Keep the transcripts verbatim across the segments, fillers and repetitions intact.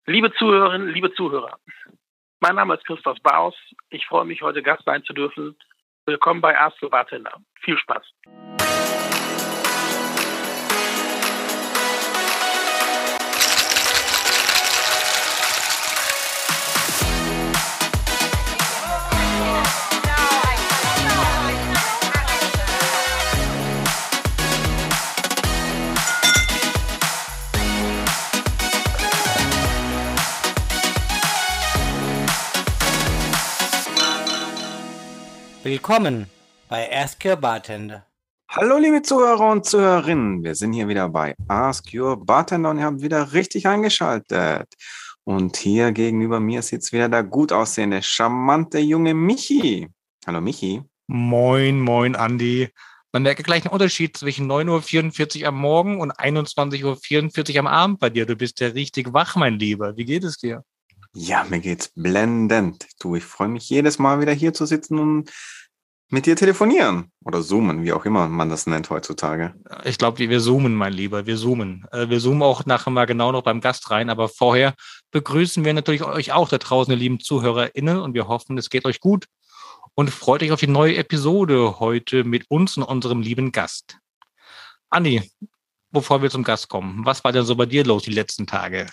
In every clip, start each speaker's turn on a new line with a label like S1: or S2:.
S1: Liebe Zuhörerinnen, liebe Zuhörer, mein Name ist Christoph Baus. Ich freue mich, heute Gast sein zu dürfen. Willkommen bei Ask Your Bartender. Viel Spaß.
S2: Willkommen bei Ask Your Bartender.
S3: Hallo liebe Zuhörer und Zuhörerinnen, wir sind hier wieder bei Ask Your Bartender und ihr habt wieder richtig eingeschaltet. Und hier gegenüber mir sitzt wieder der gut aussehende, charmante junge Michi. Hallo Michi.
S4: Moin, moin Andi. Man merkt gleich einen Unterschied zwischen neun Uhr vierundvierzig am Morgen und einundzwanzig Uhr vierundvierzig am Abend bei dir. Du bist ja richtig wach, mein Lieber. Wie geht es dir?
S3: Ja, mir geht's blendend. Du, ich freue mich jedes Mal wieder hier zu sitzen und mit dir telefonieren oder zoomen, wie auch immer man das nennt heutzutage.
S4: Ich glaube, wir zoomen, mein Lieber, wir zoomen. Wir zoomen auch nachher mal genau noch beim Gast rein, aber vorher begrüßen wir natürlich euch auch da draußen, ihr lieben ZuhörerInnen, und wir hoffen, es geht euch gut und freut euch auf die neue Episode heute mit uns und unserem lieben Gast. Andi, bevor wir zum Gast kommen, was war denn so bei dir los die letzten Tage?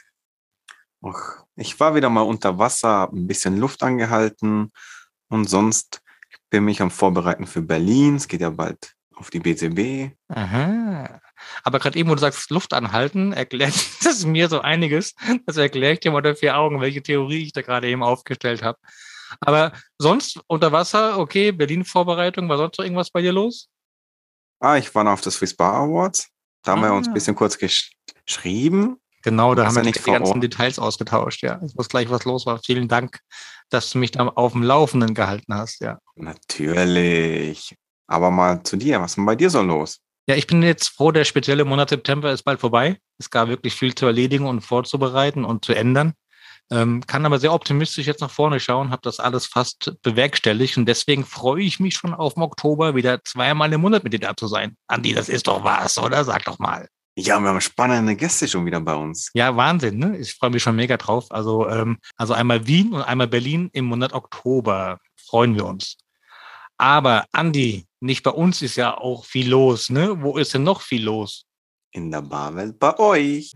S3: Och, ich war wieder mal unter Wasser, hab ein bisschen Luft angehalten und sonst bin mich am Vorbereiten für Berlin. Es geht ja bald auf die B C B.
S4: Aha. Aber gerade eben, wo du sagst, Luft anhalten, erklärt das mir so einiges. Das erklärt dir mal unter vier Augen, welche Theorie ich da gerade eben aufgestellt habe. Aber sonst unter Wasser, okay, Berlin-Vorbereitung, war sonst noch irgendwas bei dir los?
S3: Ah, ich war noch auf der Swiss Bar Awards. Da haben
S4: Ah.
S3: wir uns ein bisschen kurz gesch- geschrieben.
S4: Genau, da
S3: Du
S4: haben
S3: warst
S4: wir
S3: ja
S4: nicht
S3: nicht
S4: die
S3: vor
S4: ganzen
S3: Ort.
S4: Details ausgetauscht, ja. Ich wusste gleich, was los war. Vielen Dank, dass du mich da auf dem Laufenden gehalten hast, ja.
S3: Natürlich. Aber mal zu dir. Was ist denn bei dir so los?
S4: Ja, ich bin jetzt froh, der spezielle Monat September ist bald vorbei. Es gab wirklich viel zu erledigen und vorzubereiten und zu ändern. Ähm, kann aber sehr optimistisch jetzt nach vorne schauen, habe das alles fast bewerkstelligt und deswegen freue ich mich schon auf den Oktober wieder zweimal im Monat mit dir da zu sein. Andi, das ist doch was, oder? Sag doch mal.
S3: Ja, wir haben spannende Gäste schon wieder bei uns.
S4: Ja, Wahnsinn, ne? Ich freue mich schon mega drauf. Also, ähm, also einmal Wien und einmal Berlin im Monat Oktober. Freuen wir uns. Aber Andi, nicht bei uns ist ja auch viel los, ne? Wo ist denn noch viel los?
S3: In der Barwelt bei euch.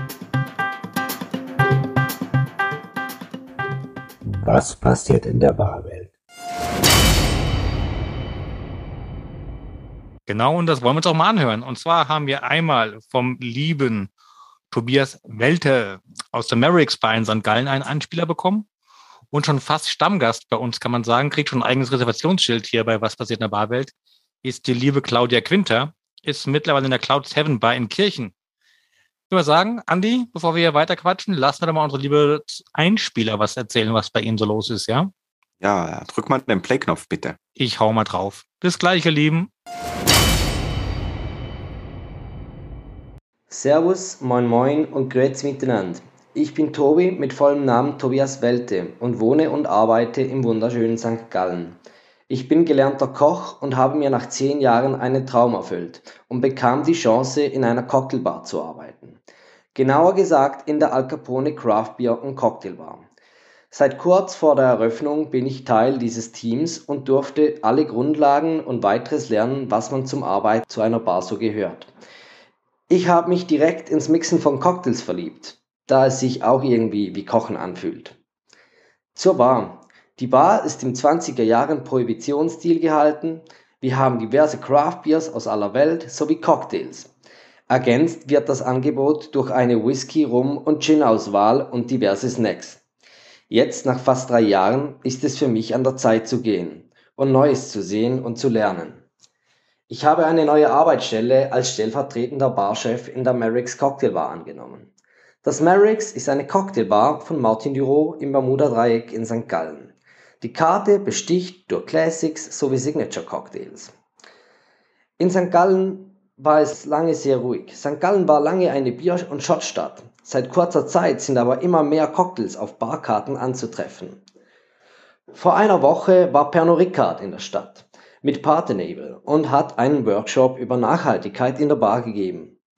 S2: Was passiert in der Barwelt?
S4: Genau, und das wollen wir uns auch mal anhören. Und zwar haben wir einmal vom lieben Tobias Welte aus der Mavericks Bar in Sankt Gallen einen Anspieler bekommen und schon fast Stammgast bei uns, kann man sagen, kriegt schon ein eigenes Reservationsschild hier bei Was passiert in der Barwelt, ist die liebe Claudia Quinter, ist mittlerweile in der Cloud Seven Bar in Kirchen. Ich würde mal sagen, Andi, bevor wir hier weiter quatschen, lassen wir doch mal unsere liebe Einspieler was erzählen, was bei ihnen so los ist, ja?
S3: Ja, drück mal den Play-Knopf bitte.
S4: Ich hau mal drauf. Bis gleich, ihr Lieben.
S5: Servus, moin moin und grüezi miteinander. Ich bin Tobi mit vollem Namen Tobias Welte und wohne und arbeite im wunderschönen Sankt Gallen. Ich bin gelernter Koch und habe mir nach zehn Jahren einen Traum erfüllt und bekam die Chance, in einer Cocktailbar zu arbeiten. Genauer gesagt in der Al Capone Craft Beer und Cocktailbar. Seit kurz vor der Eröffnung bin ich Teil dieses Teams und durfte alle Grundlagen und weiteres lernen, was man zum Arbeiten zu einer Bar so gehört. Ich habe mich direkt ins Mixen von Cocktails verliebt, da es sich auch irgendwie wie Kochen anfühlt. Zur Bar. Die Bar ist im zwanziger Jahren Prohibitionsstil gehalten. Wir haben diverse Craft Beers aus aller Welt sowie Cocktails. Ergänzt wird das Angebot durch eine Whisky, Rum und Gin-Auswahl und diverse Snacks. Jetzt, nach fast drei Jahren, ist es für mich an der Zeit zu gehen und Neues zu sehen und zu lernen. Ich habe eine neue Arbeitsstelle als stellvertretender Barchef in der Mavericks Cocktailbar angenommen. Das Mavericks ist eine Cocktailbar von Martin Durow im Bermuda-Dreieck in Sankt Gallen. Die Karte besticht durch Classics sowie Signature Cocktails. In Sankt Gallen war es lange sehr ruhig. Sankt Gallen war lange eine Bier- und Shotstadt. Seit kurzer Zeit sind aber immer mehr Cocktails auf Barkarten anzutreffen. Vor einer Woche war Pernod Ricard in der Stadt mit Patenabel und hat einen Workshop über Nachhaltigkeit in der Bar gegeben.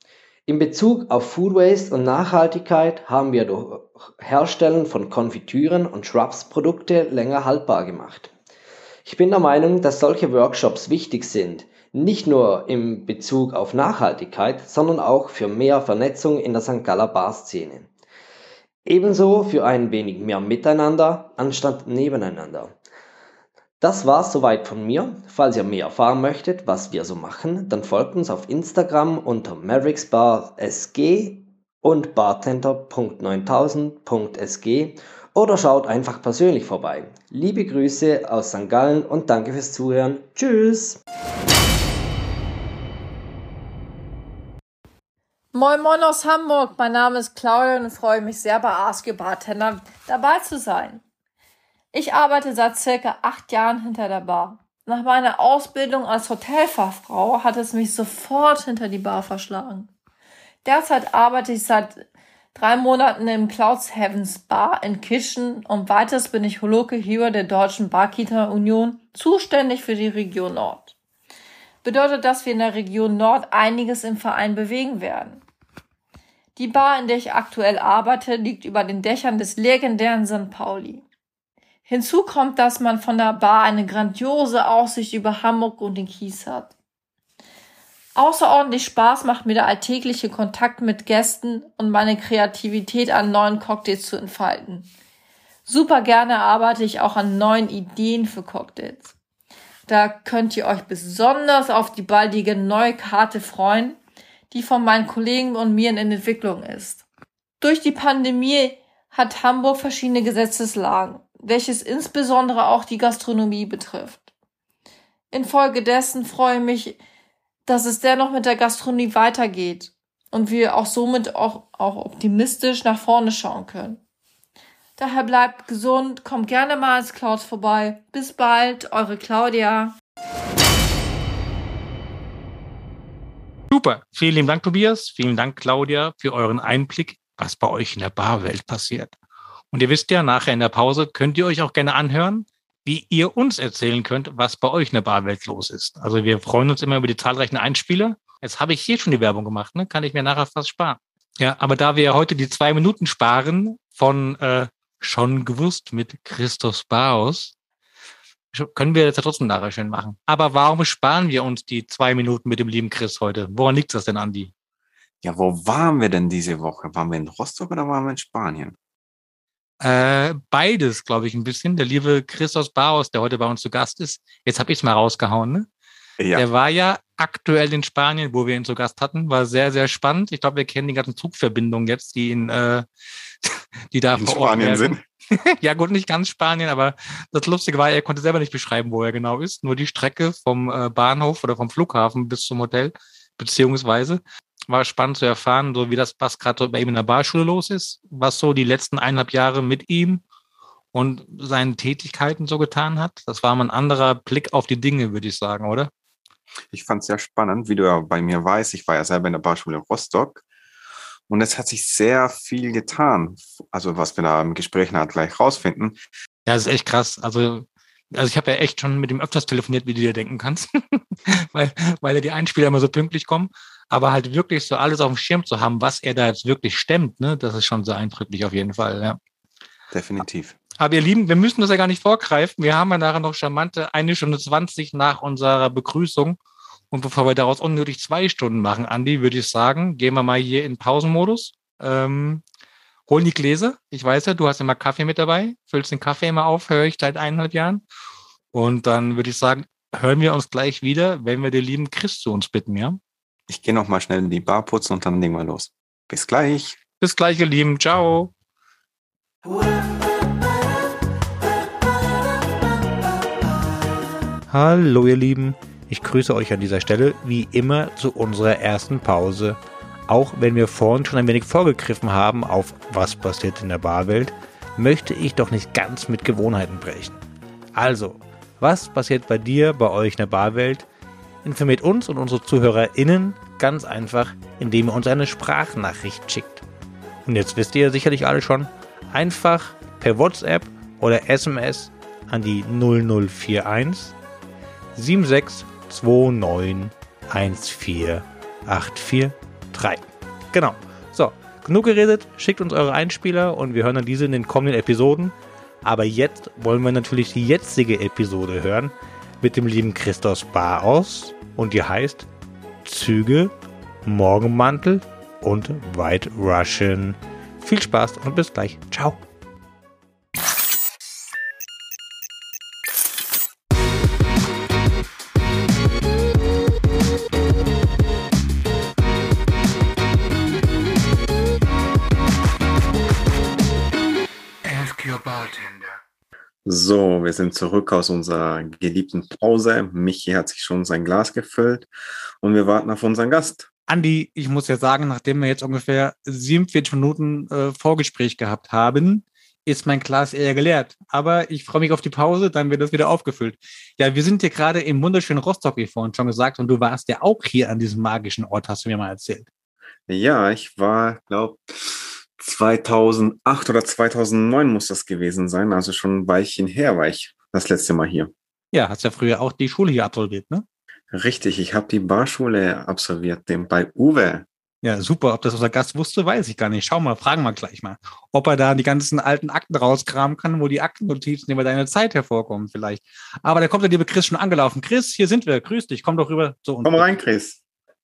S5: In Bezug auf Food Waste und Nachhaltigkeit haben wir durch Herstellen von Konfitüren und Shrubs-Produkte länger haltbar gemacht. Ich bin der Meinung, dass solche Workshops wichtig sind, nicht nur in Bezug auf Nachhaltigkeit, sondern auch für mehr Vernetzung in der Sankt Galler Bar-Szene. Ebenso für ein wenig mehr Miteinander anstatt nebeneinander. Das war's soweit von mir. Falls ihr mehr erfahren möchtet, was wir so machen, dann folgt uns auf Instagram unter mavericksbar punkt s g und bartender punkt neuntausend punkt s g oder schaut einfach persönlich vorbei. Liebe Grüße aus Sankt Gallen und danke fürs Zuhören. Tschüss!
S6: Moin Moin aus Hamburg, mein Name ist Claudia und ich freue mich sehr, bei Ask Your Bartender dabei zu sein. Ich arbeite seit circa acht Jahren hinter der Bar. Nach meiner Ausbildung als Hotelfachfrau hat es mich sofort hinter die Bar verschlagen. Derzeit arbeite ich seit drei Monaten im Clouds Heavens Bar in Kitchen und weiters bin ich Local Hero der Deutschen Barkeeper Union, zuständig für die Region Nord. Bedeutet, dass wir in der Region Nord einiges im Verein bewegen werden. Die Bar, in der ich aktuell arbeite, liegt über den Dächern des legendären Sankt Pauli. Hinzu kommt, dass man von der Bar eine grandiose Aussicht über Hamburg und den Kies hat. Außerordentlich Spaß macht mir der alltägliche Kontakt mit Gästen und meine Kreativität an neuen Cocktails zu entfalten. Super gerne arbeite ich auch an neuen Ideen für Cocktails. Da könnt ihr euch besonders auf die baldige neue Karte freuen, die von meinen Kollegen und mir in Entwicklung ist. Durch die Pandemie hat Hamburg verschiedene Gesetzeslagen, welches insbesondere auch die Gastronomie betrifft. Infolgedessen freue ich mich, dass es dennoch mit der Gastronomie weitergeht und wir auch somit auch, auch optimistisch nach vorne schauen können. Daher bleibt gesund, kommt gerne mal ins Clouds vorbei. Bis bald, eure Claudia.
S4: Super, vielen lieben Dank, Tobias. Vielen Dank, Claudia, für euren Einblick, was bei euch in der Barwelt passiert. Und ihr wisst ja, nachher in der Pause könnt ihr euch auch gerne anhören, wie ihr uns erzählen könnt, was bei euch in der Barwelt los ist. Also wir freuen uns immer über die zahlreichen Einspieler. Jetzt habe ich hier schon die Werbung gemacht, ne? Kann ich mir nachher fast sparen. Ja, aber da wir ja heute die zwei Minuten sparen von äh, Schon gewusst mit Christoph Baus, können wir das ja trotzdem nachher schön machen. Aber warum sparen wir uns die zwei Minuten mit dem lieben Chris heute? Woran liegt das denn, Andi?
S3: Ja, wo waren wir denn diese Woche? Waren wir in Rostock oder waren wir in Spanien?
S4: Äh, beides, glaube ich, ein bisschen. Der liebe Christoph Baus, der heute bei uns zu Gast ist, jetzt habe ich es mal rausgehauen, ne?
S3: Ja.
S4: Der war ja aktuell in Spanien, wo wir ihn zu Gast hatten. War sehr, sehr spannend. Ich glaube, wir kennen die ganzen Zugverbindungen jetzt, die in, äh, die da
S3: In
S4: vor Ort
S3: Spanien
S4: werden.
S3: sind.
S4: Ja gut, nicht ganz Spanien, aber das Lustige war, er konnte selber nicht beschreiben, wo er genau ist. Nur die Strecke vom äh, Bahnhof oder vom Flughafen bis zum Hotel, beziehungsweise war spannend zu erfahren, so wie das, was gerade so bei ihm in der Barschule los ist, was so die letzten eineinhalb Jahre mit ihm und seinen Tätigkeiten so getan hat. Das war mal ein anderer Blick auf die Dinge, würde ich sagen, oder?
S3: Ich fand es sehr spannend, wie du ja bei mir weißt. Ich war ja selber in der Barschule in Rostock und es hat sich sehr viel getan. Also was wir da im Gespräch nachher gleich rausfinden.
S4: Ja, das ist echt krass. Also, also ich habe ja echt schon mit ihm öfters telefoniert, wie du dir denken kannst, weil, weil ja die Einspieler immer so pünktlich kommen. Aber halt wirklich so alles auf dem Schirm zu haben, was er da jetzt wirklich stemmt, ne, das ist schon sehr eindrücklich auf jeden Fall, ja.
S3: Definitiv.
S4: Aber ihr Lieben, wir müssen das ja gar nicht vorgreifen. Wir haben ja nachher noch charmante eine Stunde zwanzig nach unserer Begrüßung. Und bevor wir daraus unnötig zwei Stunden machen, Andi, würde ich sagen, gehen wir mal hier in Pausenmodus. Ähm, holen die Gläser. Ich weiß ja, du hast immer Kaffee mit dabei. Füllst den Kaffee immer auf, höre ich seit eineinhalb Jahren. Und dann würde ich sagen, hören wir uns gleich wieder, wenn wir den lieben Chris zu uns bitten, ja?
S3: Ich gehe noch mal schnell in die Bar putzen und dann legen wir los. Bis gleich.
S4: Bis gleich, ihr Lieben. Ciao. Hallo, ihr Lieben. Ich grüße euch an dieser Stelle wie immer zu unserer ersten Pause. Auch wenn wir vorhin schon ein wenig vorgegriffen haben auf was passiert in der Barwelt, möchte ich doch nicht ganz mit Gewohnheiten brechen. Also, was passiert bei dir, bei euch in der Barwelt? Informiert uns und unsere ZuhörerInnen ganz einfach, indem ihr uns eine Sprachnachricht schickt. Und jetzt wisst ihr sicherlich alle schon, einfach per WhatsApp oder S M S an die null null vier eins sieben sechs zwei neun eins vier acht vier drei. Genau. So, genug geredet, schickt uns eure Einspieler und wir hören dann diese in den kommenden Episoden. Aber jetzt wollen wir natürlich die jetzige Episode hören mit dem lieben Christos Baos und die heißt Züge, Morgenmantel und White Russian. Viel Spaß und bis gleich. Ciao.
S3: So, wir sind zurück aus unserer geliebten Pause. Michi hat sich schon sein Glas gefüllt und wir warten auf unseren Gast.
S4: Andi, ich muss ja sagen, nachdem wir jetzt ungefähr siebenundvierzig Minuten äh, Vorgespräch gehabt haben, ist mein Glas eher geleert. Aber ich freue mich auf die Pause, dann wird das wieder aufgefüllt. Ja, wir sind hier gerade im wunderschönen Rostock, wie vorhin schon gesagt, und du warst ja auch hier an diesem magischen Ort, hast du mir mal erzählt.
S3: Ja, ich war, glaube zweitausendacht oder zweitausendneun muss das gewesen sein. Also schon ein Weilchen her war ich das letzte Mal hier.
S4: Ja, hast ja früher auch die Schule hier absolviert, ne?
S3: Richtig, ich habe die Barschule absolviert, den bei Uwe.
S4: Ja, super. Ob das unser Gast wusste, weiß ich gar nicht. Schau mal, fragen wir gleich mal, ob er da die ganzen alten Akten rauskramen kann, wo die Aktennotizen über deine Zeit hervorkommen vielleicht. Aber da kommt der liebe Chris schon angelaufen. Chris, hier sind wir. Grüß dich. Komm doch rüber. So,
S3: Komm rein, Chris.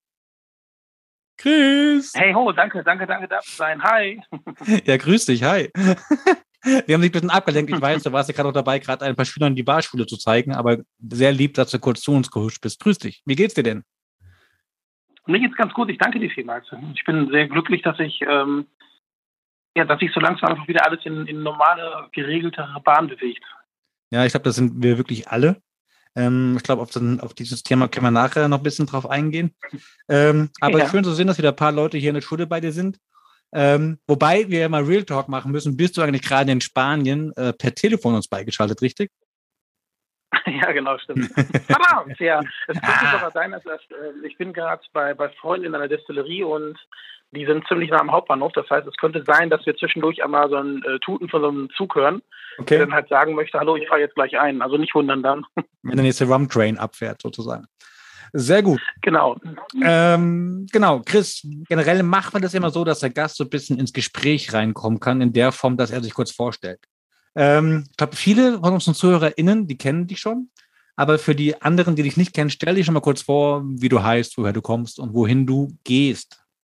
S4: Chris.
S1: Hey ho, danke, danke, danke, da zu sein. Hi.
S4: Ja, grüß dich. Hi. Wir haben dich ein bisschen abgelenkt. Ich weiß, du warst ja gerade noch dabei, gerade ein paar Schülern die Barschule zu zeigen, aber sehr lieb, dass du kurz zu uns gehuscht bist. Grüß dich. Wie geht's dir denn?
S1: Mir geht's ganz gut. Ich danke dir vielmals. Ich bin sehr glücklich, dass ich, ähm, ja, dass sich so langsam einfach wieder alles in, in normale, geregeltere Bahn bewegt.
S4: Ja, ich glaube, das sind wir wirklich alle. Ähm, ich glaube, auf, auf dieses Thema können wir nachher noch ein bisschen drauf eingehen. Ähm, aber
S1: Ja.
S4: schön zu sehen, dass wieder ein paar Leute hier in der Schule bei dir sind. Ähm, wobei wir ja mal Real Talk machen müssen. Bist du eigentlich gerade in Spanien äh, per Telefon uns beigeschaltet, richtig?
S1: Ja, genau, stimmt. Verdammt, ja. Es könnte sogar sein, dass das, äh, ich bin gerade bei, bei Freunden in einer Destillerie und die sind ziemlich nah am Hauptbahnhof. Das heißt, es könnte sein, dass wir zwischendurch einmal so ein äh, Tuten von so einem Zug hören, der dann halt sagen möchte, hallo, ich fahre jetzt gleich ein. Also nicht wundern dann.
S4: Wenn der nächste Rum Train abfährt, sozusagen. Sehr gut.
S1: Genau.
S4: Ähm, genau, Chris, generell machen wir das immer so, dass der Gast so ein bisschen ins Gespräch reinkommen kann, in der Form, dass er sich kurz vorstellt. Ähm, ich glaube, viele von unseren ZuhörerInnen, die kennen dich schon, aber für die anderen, die dich nicht kennen, stell dich schon mal kurz vor, wie du heißt, woher du kommst und wohin du gehst.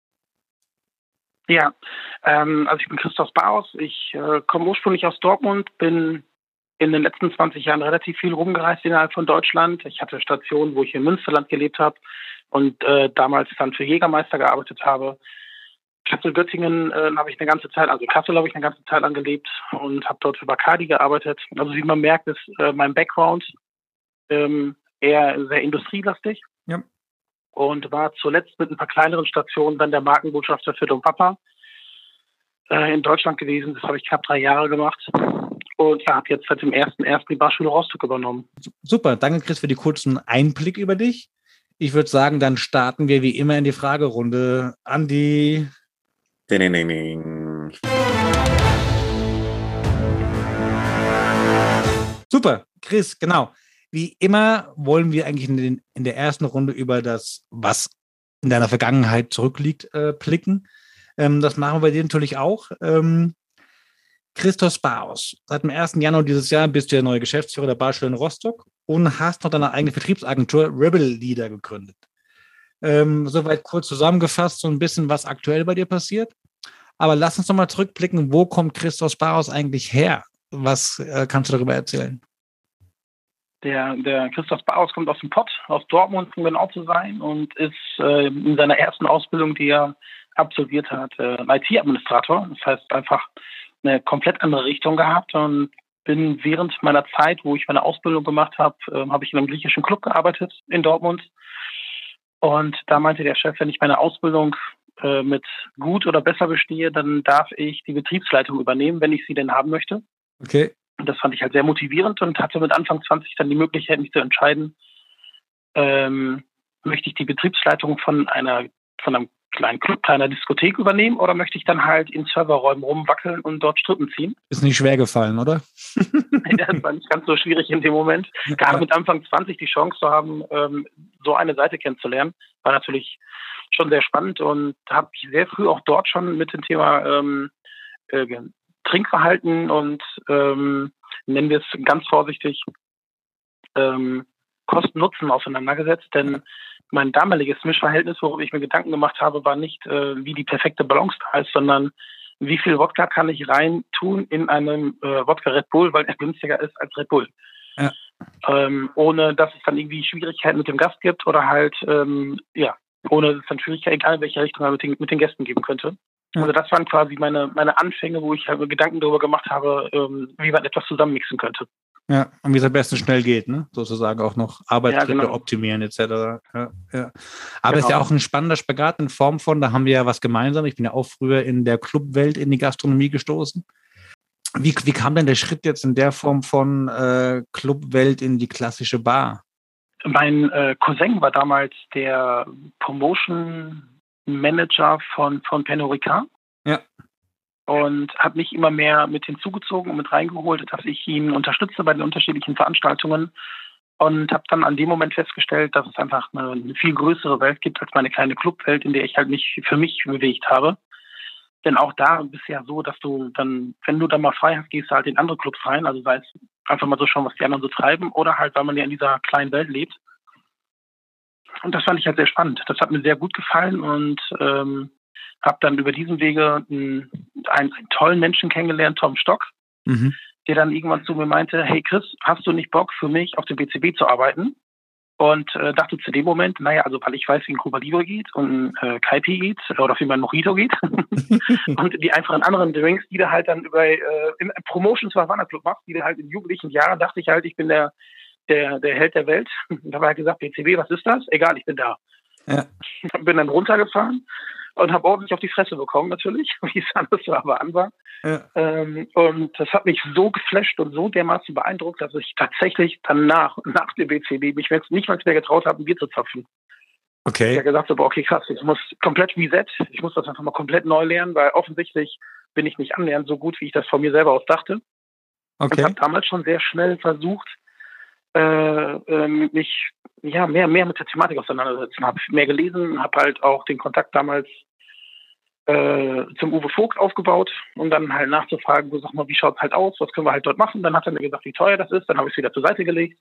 S1: Ja, ähm, also ich bin Christos Baos. Ich äh, komme ursprünglich aus Dortmund, bin in den letzten zwanzig Jahren relativ viel rumgereist innerhalb von Deutschland. Ich hatte Stationen, wo ich in Münsterland gelebt habe und äh, damals dann für Jägermeister gearbeitet habe. Kassel-Göttingen äh, habe ich eine ganze Zeit, also Kassel habe ich eine ganze Zeit lang gelebt und habe dort für Bacardi gearbeitet. Also wie man merkt, ist äh, mein Background ähm, eher sehr industrielastig.
S4: Ja.
S1: Und war zuletzt mit ein paar kleineren Stationen dann der Markenbotschafter für Dom Papa äh, in Deutschland gewesen. Das habe ich knapp drei Jahre gemacht. Und ja, habe jetzt seit dem ersten ersten die Barschule Rostock übernommen.
S4: Super, danke Chris für die kurzen Einblick über dich. Ich würde sagen, dann starten wir wie immer in die Fragerunde. Andi.
S3: Ding, ding, ding, ding.
S4: Super, Chris, genau. Wie immer wollen wir eigentlich in, den, in der ersten Runde über das, was in deiner Vergangenheit zurückliegt, äh, blicken. Ähm, das machen wir bei dir natürlich auch. Ähm, Christos Baos, seit dem ersten Januar dieses Jahr bist du der neue Geschäftsführer der Barschule in Rostock und hast noch deine eigene Vertriebsagentur Rebel Leader gegründet. Ähm, soweit kurz zusammengefasst, so ein bisschen, was aktuell bei dir passiert. Aber lass uns noch mal zurückblicken, wo kommt Christos Baos eigentlich her? Was äh, kannst du darüber erzählen?
S1: Der, der Christos Baos kommt aus dem Pott, aus Dortmund, um genau zu sein, und ist äh, in seiner ersten Ausbildung, die er absolviert hat, äh, I T-Administrator. Das heißt, einfach eine komplett andere Richtung gehabt und bin während meiner Zeit, wo ich meine Ausbildung gemacht habe, äh, habe ich in einem griechischen Club gearbeitet in Dortmund. Und da meinte der Chef, wenn ich meine Ausbildung äh, mit gut oder besser bestehe, dann darf ich die Betriebsleitung übernehmen, wenn ich sie denn haben möchte.
S4: Okay.
S1: Und das fand ich halt sehr motivierend und hatte mit Anfang zwanzig dann die Möglichkeit, mich zu entscheiden, ähm, möchte ich die Betriebsleitung von einer von einem kleinen Club, kleiner Diskothek übernehmen oder möchte ich dann halt in Serverräumen rumwackeln und dort Strippen ziehen?
S4: Ist nicht schwer gefallen, oder?
S1: Das war nicht ganz so schwierig in dem Moment. Gerade mit Anfang zwanzig die Chance zu haben, ähm, so eine Seite kennenzulernen, war natürlich schon sehr spannend und habe mich sehr früh auch dort schon mit dem Thema ähm, äh, Trinkverhalten und ähm, nennen wir es ganz vorsichtig ähm, Kosten-Nutzen auseinandergesetzt, denn mein damaliges Mischverhältnis, worüber ich mir Gedanken gemacht habe, war nicht, äh, wie die perfekte Balance da ist, sondern wie viel Wodka kann ich rein tun in einem äh, Wodka Red Bull, weil er günstiger ist als Red Bull.
S4: Ja.
S1: Ähm, ohne dass es dann irgendwie Schwierigkeiten mit dem Gast gibt oder halt, ähm, ja, ohne dass es dann Schwierigkeiten, egal in welche Richtung man mit den, mit den Gästen geben könnte. Ja. Also das waren quasi meine, meine Anfänge, wo ich halt Gedanken darüber gemacht habe, ähm, wie man etwas zusammenmixen könnte.
S4: Ja, und wie es am besten schnell geht, ne? Sozusagen auch noch Arbeitsschritte ja, genau. optimieren et cetera. Ja, ja. Aber es genau. ist ja auch ein spannender Spagat in Form von, da haben wir ja was gemeinsam. Ich bin ja auch früher in der Clubwelt in die Gastronomie gestoßen. Wie, wie kam denn der Schritt jetzt in der Form von äh, Clubwelt in die klassische Bar?
S1: Mein äh, Cousin war damals der Promotion Manager von, von Pernod Ricard.
S4: Ja.
S1: Und hat mich immer mehr mit hinzugezogen und mit reingeholt, dass ich ihn unterstütze bei den unterschiedlichen Veranstaltungen und habe dann an dem Moment festgestellt, dass es einfach eine, eine viel größere Welt gibt als meine kleine Clubwelt, in der ich halt mich für mich bewegt habe. Denn auch da ist es ja so, dass du dann, wenn du dann mal frei hast, gehst du halt in andere Clubs rein, also sei es einfach mal so schauen, was die anderen so treiben oder halt, weil man ja in dieser kleinen Welt lebt. Und das fand ich halt sehr spannend. Das hat mir sehr gut gefallen und ähm, habe dann über diesen Wege einen, einen, einen tollen Menschen kennengelernt, Tom Stock, mhm. der dann irgendwann zu mir meinte, hey Chris, hast du nicht Bock für mich auf dem B C B zu arbeiten? Und äh, dachte zu dem Moment, naja, also weil ich weiß, wie ein Cuba Libre geht und ein äh, Kaipi geht oder wie mein Mojito geht und die einfachen anderen Drinks, die du halt dann über äh, in Promotions für Havana Club machst, die du halt in jugendlichen Jahren, dachte ich halt, ich bin der der der Held der Welt. Da war halt gesagt, B C B, was ist das? Egal, ich bin da. Ja. Bin dann runtergefahren und habe ordentlich auf die Fresse bekommen, natürlich, wie es anders aber an war. Ja. Ähm, und das hat mich so geflasht und so dermaßen beeindruckt, dass ich tatsächlich danach, nach dem B C B, mich nicht mal mehr getraut habe, ein Bier zu zapfen.
S4: Okay.
S1: Ich habe gesagt, so, okay, krass, ich muss komplett reset, ich muss das einfach mal komplett neu lernen, weil offensichtlich bin ich nicht annähernd so gut, wie ich das von mir selber aus dachte. Okay. Und habe damals schon sehr schnell versucht, äh, äh, mich ja mehr mehr mit der Thematik auseinandersetzen. Habe mehr gelesen, habe halt auch den Kontakt damals äh, zum Uwe Vogt aufgebaut, um dann halt nachzufragen, so, sag mal, wie schaut's halt aus, was können wir halt dort machen? Dann hat er mir gesagt, wie teuer das ist, dann habe ich es wieder zur Seite gelegt.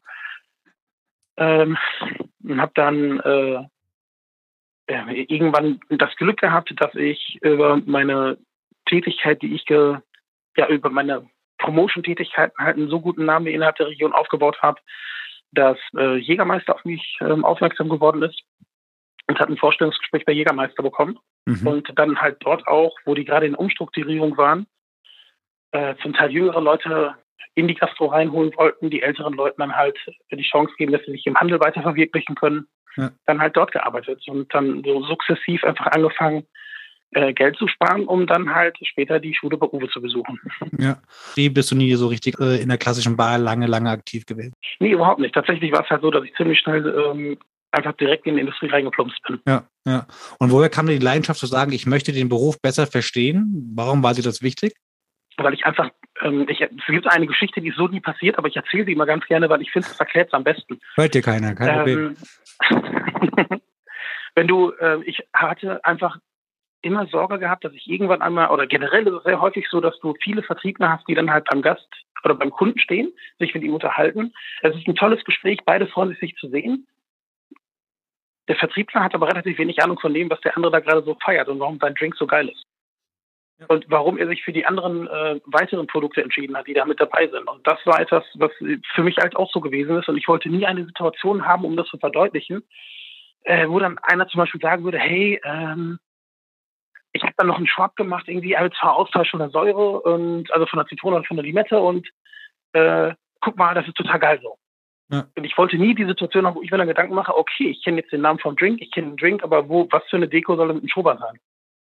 S1: Ähm, und habe dann äh, ja, irgendwann das Glück gehabt, dass ich über meine Tätigkeit, die ich ge, ja über meine Promotion-Tätigkeiten halt einen so guten Namen innerhalb der Region aufgebaut habe, dass äh, Jägermeister auf mich ähm, aufmerksam geworden ist und hat ein Vorstellungsgespräch bei Jägermeister bekommen. Mhm. Und dann halt dort auch, wo die gerade in Umstrukturierung waren, äh, zum Teil jüngere Leute in die Gastro reinholen wollten, die älteren Leuten dann halt die Chance geben, dass sie sich im Handel weiter verwirklichen können, ja. Dann halt dort gearbeitet und dann so sukzessiv einfach angefangen, Geld zu sparen, um dann halt später die Schule bei Uwe zu besuchen.
S4: Ja. Wie bist du nie so richtig äh, in der klassischen Bar lange, lange aktiv gewesen?
S1: Nee, überhaupt nicht. Tatsächlich war es halt so, dass ich ziemlich schnell ähm, einfach direkt in die Industrie reingeplumpst bin.
S4: Ja, ja. Und woher kam dir die Leidenschaft zu sagen, ich möchte den Beruf besser verstehen? Warum war dir das wichtig?
S1: Weil ich einfach, ähm, ich, es gibt eine Geschichte, die ist so nie passiert, aber ich erzähle sie immer ganz gerne, weil ich finde, es erklärt es am besten.
S4: Hört dir keiner, kein Problem.
S1: Ähm, wenn du, äh, ich hatte einfach immer Sorge gehabt, dass ich irgendwann einmal, oder generell ist es sehr häufig so, dass du viele Vertriebler hast, die dann halt beim Gast oder beim Kunden stehen, sich mit ihm unterhalten. Es ist ein tolles Gespräch, beide freuen sich, sich zu sehen. Der Vertriebler hat aber relativ wenig Ahnung von dem, was der andere da gerade so feiert und warum sein Drink so geil ist. Ja. Und warum er sich für die anderen äh, weiteren Produkte entschieden hat, die da mit dabei sind. Und das war etwas, was für mich halt auch so gewesen ist. Und ich wollte nie eine Situation haben, um das zu verdeutlichen, äh, wo dann einer zum Beispiel sagen würde, hey, ähm, ich habe dann noch einen Shot gemacht, irgendwie als Austausch von der Säure und also von der Zitrone und von der Limette und äh, guck mal, das ist total geil so. Ja. Und ich wollte nie die Situation haben, wo ich mir dann Gedanken mache, okay, ich kenne jetzt den Namen vom Drink, ich kenne den Drink, aber wo, was für eine Deko soll mit dem Schober sein?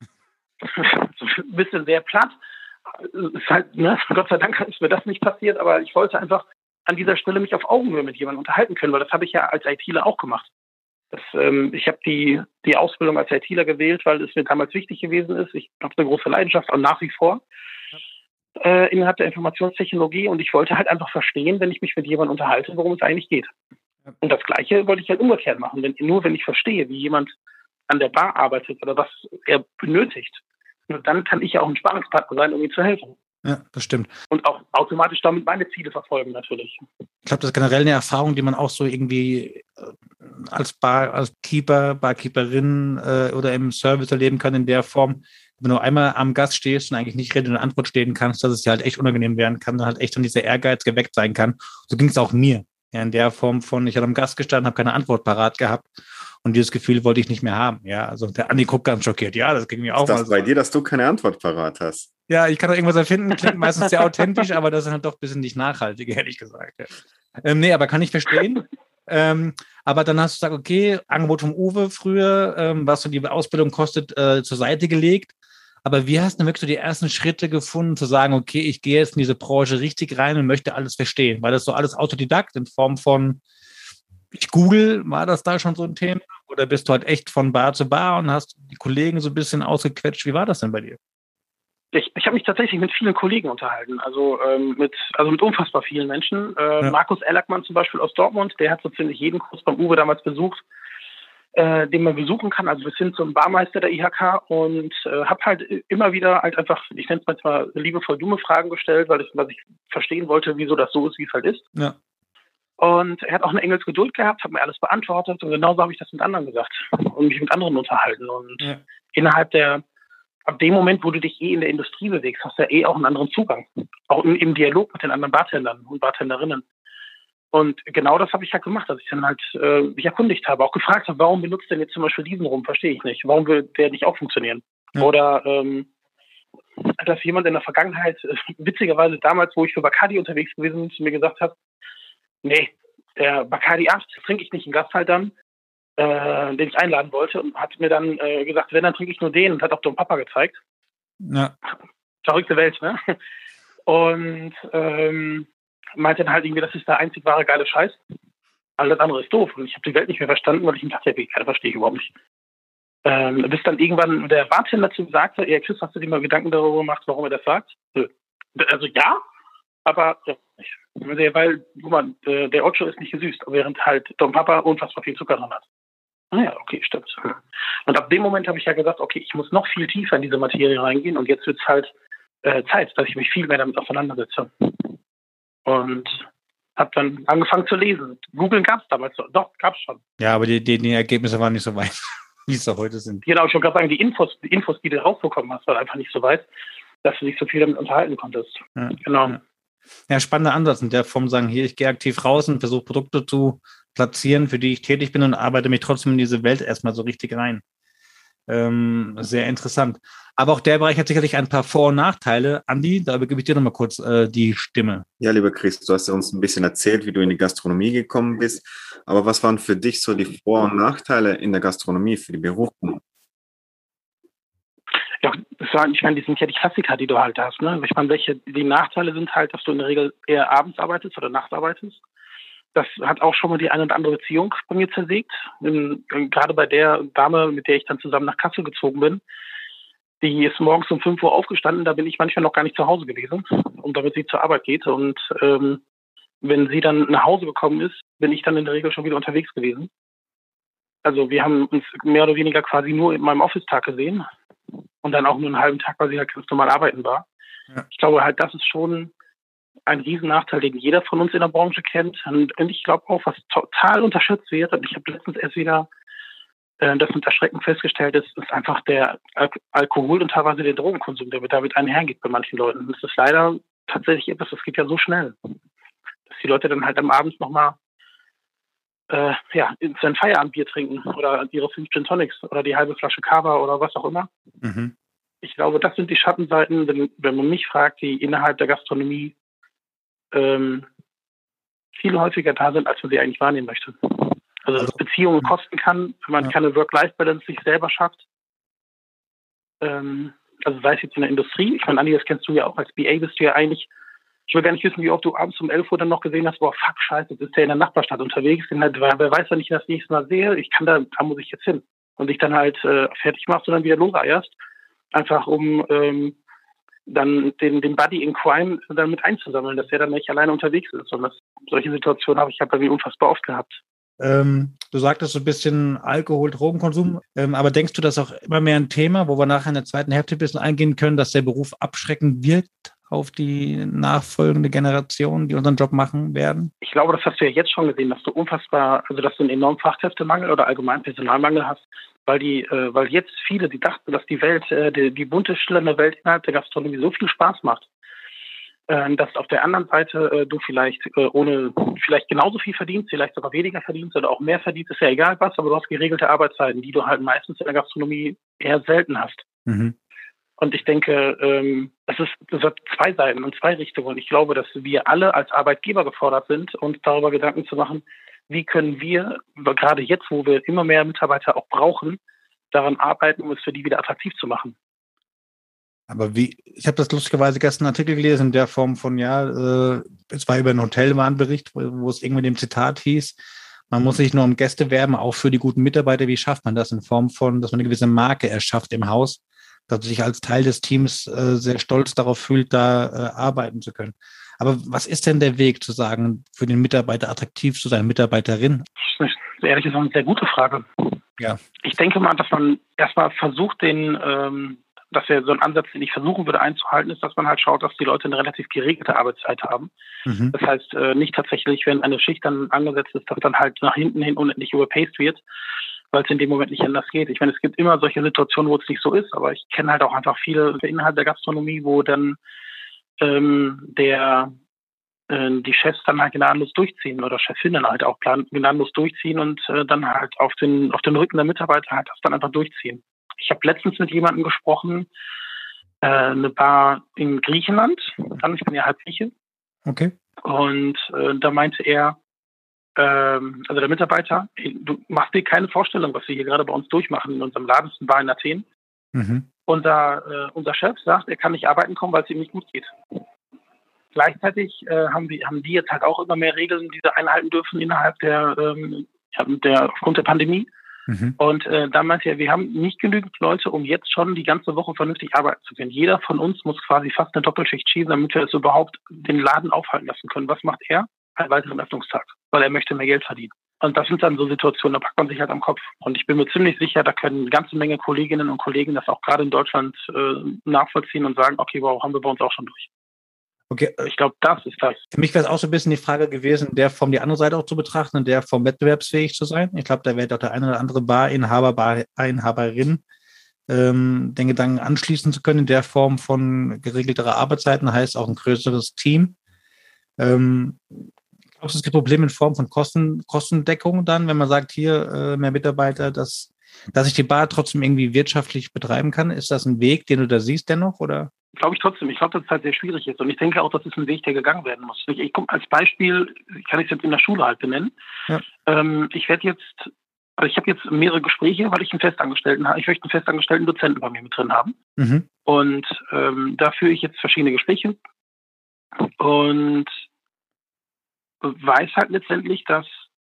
S1: So ein bisschen sehr platt. Ist halt, ne, Gott sei Dank ist mir das nicht passiert, aber ich wollte einfach an dieser Stelle mich auf Augenhöhe mit jemandem unterhalten können, weil das habe ich ja als ITler auch gemacht. Das, ähm, ich habe die, die Ausbildung als ITler gewählt, weil es mir damals wichtig gewesen ist. Ich habe eine große Leidenschaft auch nach wie vor äh, innerhalb der Informationstechnologie und ich wollte halt einfach verstehen, wenn ich mich mit jemandem unterhalte, worum es eigentlich geht. Und das Gleiche wollte ich halt umgekehrt machen. Denn nur wenn ich verstehe, wie jemand an der Bar arbeitet oder was er benötigt, nur dann kann ich ja auch ein Sparingspartner sein, um ihm zu helfen.
S4: Ja, das stimmt.
S1: Und auch automatisch damit meine Ziele verfolgen, natürlich.
S4: Ich glaube, das ist generell eine Erfahrung, die man auch so irgendwie als Bar, als Keeper, Barkeeperin äh, oder im Service erleben kann in der Form, wenn du einmal am Gast stehst und eigentlich nicht Rede und Antwort stehen kannst, dass es dir halt echt unangenehm werden kann, dann halt echt dann dieser Ehrgeiz geweckt sein kann. So ging es auch mir. Ja, in der Form von, ich hatte am Gast gestanden, habe keine Antwort parat gehabt und dieses Gefühl wollte ich nicht mehr haben. Ja, also der Andi guckt ganz schockiert. Ja, das ging mir auch
S3: Ist das
S4: mal so.
S3: bei dir, dass du keine Antwort parat hast?
S4: Ja, ich kann doch irgendwas erfinden, klingt meistens sehr authentisch, aber das ist halt doch ein bisschen nicht nachhaltig, ehrlich gesagt. Ja. Ähm, nee, aber kann ich verstehen. Ähm, aber dann hast du gesagt, okay, Angebot vom Uwe früher, ähm, was so die Ausbildung kostet, äh, zur Seite gelegt. Aber wie hast du wirklich so die ersten Schritte gefunden, zu sagen, okay, ich gehe jetzt in diese Branche richtig rein und möchte alles verstehen? War das so alles Autodidakt in Form von, ich google, war das da schon so ein Thema? Oder bist du halt echt von Bar zu Bar und hast die Kollegen so ein bisschen ausgequetscht? Wie war das denn bei dir?
S1: Ich, ich habe mich tatsächlich mit vielen Kollegen unterhalten, also ähm, mit also mit unfassbar vielen Menschen. Äh,
S4: Ja.
S1: Markus Ellerkmann zum Beispiel aus Dortmund, der hat so ziemlich jeden Kurs beim Uwe damals besucht, äh, den man besuchen kann. Also wir sind zum Barmeister der I H K und äh, habe halt immer wieder halt einfach, ich nenne es manchmal liebevoll dumme Fragen gestellt, weil ich, weil ich verstehen wollte, wieso das so ist, wie es halt ist.
S4: Ja.
S1: Und er hat auch eine Engelsgeduld gehabt, hat mir alles beantwortet und genauso habe ich das mit anderen gesagt und mich mit anderen unterhalten. Und
S4: Ja.
S1: innerhalb der Ab dem Moment, wo du dich eh in der Industrie bewegst, hast du ja eh auch einen anderen Zugang. Auch im, im Dialog mit den anderen Bartendern und Bartenderinnen. Und genau das habe ich halt gemacht, dass ich dann halt äh, mich erkundigt habe, auch gefragt habe, warum benutzt denn jetzt zum Beispiel diesen rum, verstehe ich nicht. Warum will der nicht auch funktionieren?
S4: Ja.
S1: Oder ähm, dass jemand in der Vergangenheit, äh, witzigerweise damals, wo ich für Bacardi unterwegs gewesen bin, zu mir gesagt hat, nee, der Bacardi acht trinke ich nicht in Gasthaltern, äh, den ich einladen wollte, und hat mir dann äh, gesagt, wenn, dann trinke ich nur den, und hat auch Don Papa gezeigt.
S4: Ja.
S1: Verrückte Welt, ne? Und ähm, meinte dann halt irgendwie, das ist der einzig wahre geile Scheiß. Alles andere ist doof. Und ich habe die Welt nicht mehr verstanden, weil ich mir dachte, ja, verstehe ich überhaupt nicht. Ähm, bis dann irgendwann der Bartender dazu sagte, ja, Chris, hast du dir mal Gedanken darüber gemacht, warum er das sagt? Nö. Also ja, aber ja, nicht. Weil, guck mal, der Ocho ist nicht gesüßt, während halt Don Papa unfassbar viel Zucker drin hat. Naja, okay, stimmt. Und ab dem Moment habe ich ja gesagt, okay, ich muss noch viel tiefer in diese Materie reingehen, und jetzt wird es halt äh, Zeit, dass ich mich viel mehr damit auseinandersetze. Und habe dann angefangen zu lesen. Googlen gab es damals noch. Doch, gab es schon.
S4: Ja, aber die, die, die Ergebnisse waren nicht so weit, wie es da heute sind.
S1: Genau, ich wollte gerade sagen, die Infos, die Infos, die du rausbekommen hast, waren einfach nicht so weit, dass du dich so viel damit unterhalten konntest.
S4: Ja,
S1: genau.
S4: Ja. Ja, spannender Ansatz in der Form, sagen, hier, ich gehe aktiv raus und versuche Produkte zu platzieren, für die ich tätig bin, und arbeite mich trotzdem in diese Welt erstmal so richtig rein. Ähm, sehr interessant. Aber auch der Bereich hat sicherlich ein paar Vor- und Nachteile. Andi, da übergebe ich dir nochmal kurz äh, die Stimme.
S3: Ja, lieber Chris, du hast ja uns ein bisschen erzählt, wie du in die Gastronomie gekommen bist. Aber was waren für dich so die Vor- und Nachteile in der Gastronomie für die Berufung?
S1: Ja, das war, ich meine, die sind ja die Klassiker, die du halt hast. Ne? Ich meine, welche die Nachteile sind halt, dass du in der Regel eher abends arbeitest oder nachts arbeitest. Das hat auch schon mal die eine oder andere Beziehung bei mir zersägt. In, gerade bei der Dame, mit der ich dann zusammen nach Kassel gezogen bin. Die ist morgens um fünf Uhr aufgestanden, da bin ich manchmal noch gar nicht zu Hause gewesen, und damit sie zur Arbeit geht. Und ähm, wenn sie dann nach Hause gekommen ist, bin ich dann in der Regel schon wieder unterwegs gewesen. Also wir haben uns mehr oder weniger quasi nur in meinem Office-Tag gesehen. Und dann auch nur einen halben Tag, weil sie halt ganz normal arbeiten war. Ja. Ich glaube halt, das ist schon ein Riesennachteil, den jeder von uns in der Branche kennt. Und ich glaube auch, was total unterschätzt wird, und ich habe letztens erst wieder äh, das mit Erschrecken festgestellt, ist, ist einfach der Al- Alkohol und teilweise der Drogenkonsum, der damit einhergeht bei manchen Leuten. Das ist leider tatsächlich etwas, das geht ja so schnell, dass die Leute dann halt am Abend nochmal äh, ja, sein Feierabendbier trinken oder ihre fünf Gin Tonics oder die halbe Flasche Cava oder was auch immer.
S4: Mhm.
S1: Ich glaube, das sind die Schattenseiten, wenn, wenn man mich fragt, die innerhalb der Gastronomie ähm, viel häufiger da sind, als man sie eigentlich wahrnehmen möchte. Also, also Beziehungen kosten kann, wenn man ja. keine Work-Life-Balance sich selber schafft. Ähm, also sei es jetzt in der Industrie. Ich meine, Andi, das kennst du ja auch. Als B A bist du ja eigentlich, ich will gar nicht wissen, wie oft du abends um elf Uhr dann noch gesehen hast, boah, fuck, scheiße, jetzt ist der in der Nachbarstadt unterwegs. Halt, wer weiß, wenn ich ihn das nächste Mal sehe, ich kann da, da muss ich jetzt hin. Und dich dann halt äh, fertig machst und dann wieder loseierst. Einfach um ähm, dann den, den Buddy in Crime dann mit einzusammeln, dass er dann nicht alleine unterwegs ist. Und das, solche Situationen habe ich ja bei mir unfassbar oft gehabt.
S4: Ähm, du sagtest so ein bisschen Alkohol, Drogenkonsum, ähm, aber denkst du, das ist auch immer mehr ein Thema, wo wir nachher in der zweiten Hälfte ein bisschen eingehen können, dass der Beruf abschreckend wirkt auf die nachfolgende Generation, die unseren Job machen werden?
S1: Ich glaube, das hast du ja jetzt schon gesehen, dass du unfassbar, also dass du einen enormen Fachkräftemangel oder allgemein Personalmangel hast, weil die, äh, weil jetzt viele, die dachten, dass die Welt, äh, die, die bunte, schillernde Welt innerhalb der Gastronomie so viel Spaß macht, äh, dass auf der anderen Seite äh, du vielleicht äh, ohne, vielleicht genauso viel verdienst, vielleicht sogar weniger verdienst oder auch mehr verdienst, ist ja egal was, aber du hast geregelte Arbeitszeiten, die du halt meistens in der Gastronomie eher selten hast.
S4: Mhm.
S1: Und ich denke, ähm, das ist, das hat zwei Seiten und zwei Richtungen. Und ich glaube, dass wir alle als Arbeitgeber gefordert sind, uns darüber Gedanken zu machen, wie können wir, gerade jetzt, wo wir immer mehr Mitarbeiter auch brauchen, daran arbeiten, um es für die wieder attraktiv zu machen.
S4: Aber wie, ich habe das lustigerweise gestern einen Artikel gelesen in der Form von, ja, äh, es war über einen Hotelwarenbericht, wo, wo es irgendwie dem Zitat hieß, man muss sich nur um Gäste werben, auch für die guten Mitarbeiter. Wie schafft man das in Form von, dass man eine gewisse Marke erschafft im Haus, dass man sich als Teil des Teams äh, sehr stolz darauf fühlt, da äh, arbeiten zu können. Aber was ist denn der Weg, zu sagen, für den Mitarbeiter attraktiv zu sein, Mitarbeiterin?
S1: Das ist ehrlich gesagt eine sehr gute Frage.
S4: Ja.
S1: Ich denke mal, dass man erstmal versucht, den, ähm, dass wir so einen Ansatz, den ich versuchen würde einzuhalten, ist, dass man halt schaut, dass die Leute eine relativ geregelte Arbeitszeit haben.
S4: Mhm.
S1: Das heißt, äh, nicht tatsächlich, wenn eine Schicht dann angesetzt ist, dass dann halt nach hinten hin unendlich überpaced wird, weil es in dem Moment nicht anders geht. Ich meine, es gibt immer solche Situationen, wo es nicht so ist, aber ich kenne halt auch einfach viele innerhalb der Gastronomie, wo dann ähm, der äh, die Chefs dann halt gnadenlos durchziehen oder Chefinnen halt auch plan- gnadenlos durchziehen und äh, dann halt auf den auf den Rücken der Mitarbeiter halt das dann einfach durchziehen. Ich habe letztens mit jemandem gesprochen, äh, eine Bar in Griechenland, dann, ich bin ja halb Grieche.
S4: Okay.
S1: Und äh, da meinte er, ähm, also der Mitarbeiter, du machst dir keine Vorstellung, was wir hier gerade bei uns durchmachen in unserem Laden, das war in Athen.
S4: Mhm.
S1: Unser, äh, unser Chef sagt, er kann nicht arbeiten kommen, weil es ihm nicht gut geht. Gleichzeitig äh, haben, die, haben die jetzt halt auch immer mehr Regeln, die sie einhalten dürfen innerhalb der, ähm, der aufgrund der Pandemie.
S4: Mhm.
S1: Und äh, da meinte er, wir haben nicht genügend Leute, um jetzt schon die ganze Woche vernünftig arbeiten zu können. Jeder von uns muss quasi fast eine Doppelschicht schieben, damit wir es überhaupt den Laden aufhalten lassen können. Was macht er? Einen weiteren Öffnungstag, weil er möchte mehr Geld verdienen. Und das sind dann so Situationen, da packt man sich halt am Kopf. Und ich bin mir ziemlich sicher, da können eine ganze Menge Kolleginnen und Kollegen das auch gerade in Deutschland äh, nachvollziehen und sagen, okay, wow, haben wir bei uns auch schon durch.
S4: Okay.
S1: Ich glaube, das ist das.
S4: Für mich wäre es auch so ein bisschen die Frage gewesen, der Form die andere Seite auch zu betrachten und der Form wettbewerbsfähig zu sein. Ich glaube, da wäre doch der eine oder andere Barinhaber, Barinhaberin ähm, den Gedanken anschließen zu können, in der Form von geregelterer Arbeitszeiten, heißt auch ein größeres Team. Ähm, glaubst du, es gibt Probleme in Form von Kosten, Kostendeckung dann, wenn man sagt, hier äh, mehr Mitarbeiter, dass, dass ich die Bar trotzdem irgendwie wirtschaftlich betreiben kann? Ist das ein Weg, den du da siehst dennoch, oder?
S1: Glaube ich trotzdem. Ich glaube, dass es halt sehr schwierig ist. Und ich denke auch, das ist ein Weg, der gegangen werden muss. Ich, ich komme als Beispiel, kann ich es jetzt in der Schule halt benennen.
S4: Ja.
S1: Ähm, ich werde jetzt, also ich habe jetzt mehrere Gespräche, weil ich einen Festangestellten habe. Ich möchte einen festangestellten Dozenten bei mir mit drin haben. Mhm. Und ähm, da führe ich jetzt verschiedene Gespräche. Und weiß halt letztendlich, dass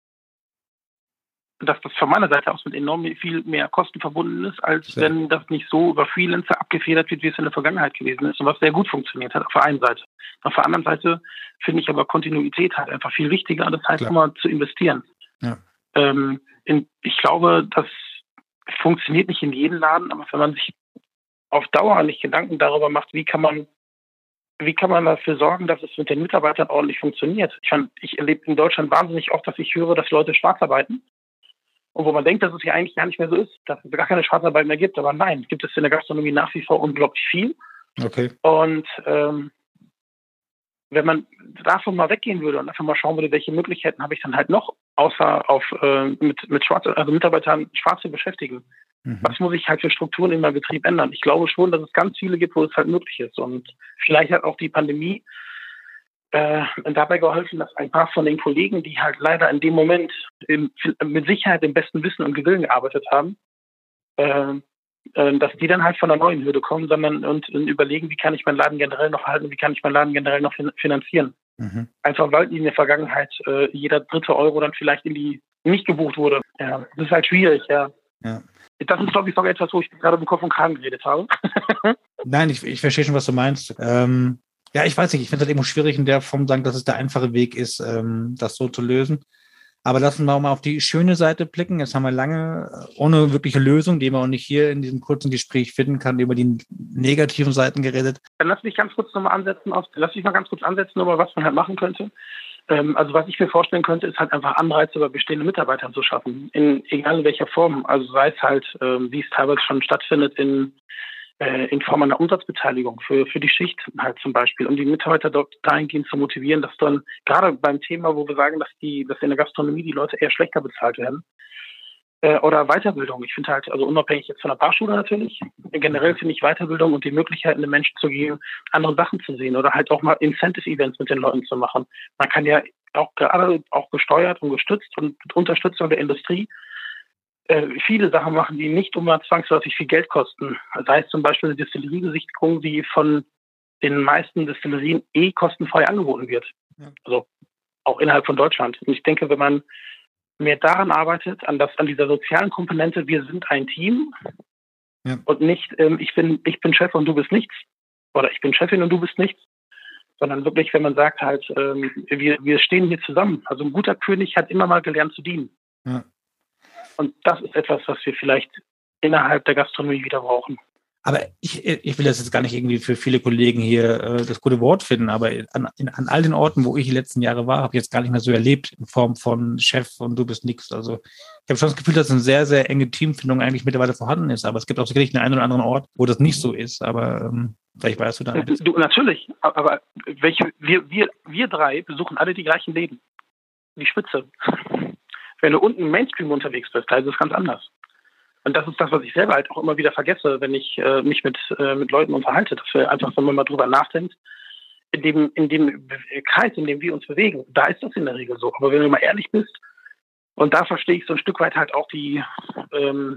S1: dass das von meiner Seite aus mit enorm viel mehr Kosten verbunden ist, als ja. wenn das nicht so über Freelancer abgefedert wird, wie es in der Vergangenheit gewesen ist und was sehr gut funktioniert hat auf der einen Seite. Auf der anderen Seite finde ich aber Kontinuität halt einfach viel wichtiger, das heißt Klar. immer zu investieren. Ja. Ähm, in, ich glaube, das funktioniert nicht in jedem Laden, aber wenn man sich auf Dauer nicht Gedanken darüber macht, wie kann man Wie kann man dafür sorgen, dass es mit den Mitarbeitern ordentlich funktioniert? Ich, fand, ich erlebe in Deutschland wahnsinnig oft, dass ich höre, dass Leute schwarz arbeiten. Und wo man denkt, dass es ja eigentlich gar nicht mehr so ist, dass es gar keine Schwarzarbeit mehr gibt. Aber nein, gibt es in der Gastronomie nach wie vor unglaublich viel.
S4: Okay.
S1: Und ähm, wenn man davon mal weggehen würde und einfach mal schauen würde, welche Möglichkeiten habe ich dann halt noch, außer auf äh, mit, mit Schwarz, also Mitarbeitern schwarz zu beschäftigen. Mhm. Was muss ich halt für Strukturen in meinem Betrieb ändern? Ich glaube schon, dass es ganz viele gibt, wo es halt möglich ist. Und vielleicht hat auch die Pandemie äh, dabei geholfen, dass ein paar von den Kollegen, die halt leider in dem Moment im, mit Sicherheit im besten Wissen und Gewillen gearbeitet haben, äh, äh, dass die dann halt von der neuen Hürde kommen, sondern und, und überlegen, wie kann ich meinen Laden generell noch halten, wie kann ich meinen Laden generell noch fin- finanzieren. Mhm. Einfach weil in der Vergangenheit äh, jeder dritte Euro dann vielleicht in die nicht gebucht wurde. Ja, das ist halt schwierig, ja. ja. Das ist, glaube ich, sogar etwas, wo ich gerade im Kopf und Kragen geredet habe.
S4: Nein, ich, ich verstehe schon, was du meinst. Ähm, ja, ich weiß nicht, ich finde es halt immer schwierig in der Form sagen, dass es der einfache Weg ist, ähm, das so zu lösen. Aber lassen wir auch mal auf die schöne Seite blicken. Jetzt haben wir lange ohne wirkliche Lösung, die man auch nicht hier in diesem kurzen Gespräch finden kann, über die negativen Seiten geredet.
S1: Dann lass mich ganz kurz nochmal ansetzen, auf, lass mich mal ganz kurz ansetzen, über was man halt machen könnte. Ähm, also was ich mir vorstellen könnte, ist halt einfach Anreize bei bestehenden Mitarbeitern zu schaffen, in egal in welcher Form. Also sei es halt, ähm, wie es teilweise schon stattfindet, in in Form einer Umsatzbeteiligung für, für die Schicht halt zum Beispiel, um die Mitarbeiter dort dahingehend zu motivieren, dass dann gerade beim Thema, wo wir sagen, dass die, dass in der Gastronomie die Leute eher schlechter bezahlt werden, äh, oder Weiterbildung. Ich finde halt, also unabhängig jetzt von der Barschule natürlich, generell finde ich Weiterbildung und die Möglichkeiten den Menschen zu geben, andere Sachen zu sehen oder halt auch mal Incentive-Events mit den Leuten zu machen. Man kann ja auch gerade auch gesteuert und gestützt und mit Unterstützung der Industrie viele Sachen machen, die nicht immer zwangsläufig viel Geld kosten. Sei es zum Beispiel eine Distilleriebesichtigung, die von den meisten Distillerien eh kostenfrei angeboten wird. Ja. Also auch innerhalb von Deutschland. Und ich denke, wenn man mehr daran arbeitet, an, das, an dieser sozialen Komponente, wir sind ein Team, ja, und nicht, ähm, ich bin, ich bin Chef und du bist nichts, oder ich bin Chefin und du bist nichts, sondern wirklich, wenn man sagt halt, ähm, wir, wir stehen hier zusammen. Also ein guter König hat immer mal gelernt zu dienen. Ja. Und das ist etwas, was wir vielleicht innerhalb der Gastronomie wieder brauchen.
S4: Aber ich, ich will das jetzt gar nicht irgendwie für viele Kollegen hier äh, das gute Wort finden, aber an, in, an all den Orten, wo ich die letzten Jahre war, habe ich jetzt gar nicht mehr so erlebt in Form von Chef und du bist nix. Also ich habe schon das Gefühl, dass eine sehr, sehr enge Teamfindung eigentlich mittlerweile vorhanden ist. Aber es gibt auch sicherlich einen, einen oder anderen Ort, wo das nicht so ist. Aber ähm, vielleicht weißt du da ein bisschen.
S1: Du, natürlich, aber welche, wir, wir, wir drei besuchen alle die gleichen Läden. Die Spitze. Wenn du unten im Mainstream unterwegs bist, da ist es ganz anders. Und das ist das, was ich selber halt auch immer wieder vergesse, wenn ich äh, mich mit, äh, mit Leuten unterhalte, dass wir einfach, wenn man mal drüber nachdenkt, in dem, in dem Kreis, in dem wir uns bewegen, da ist das in der Regel so. Aber wenn du mal ehrlich bist, und da verstehe ich so ein Stück weit halt auch die, ähm,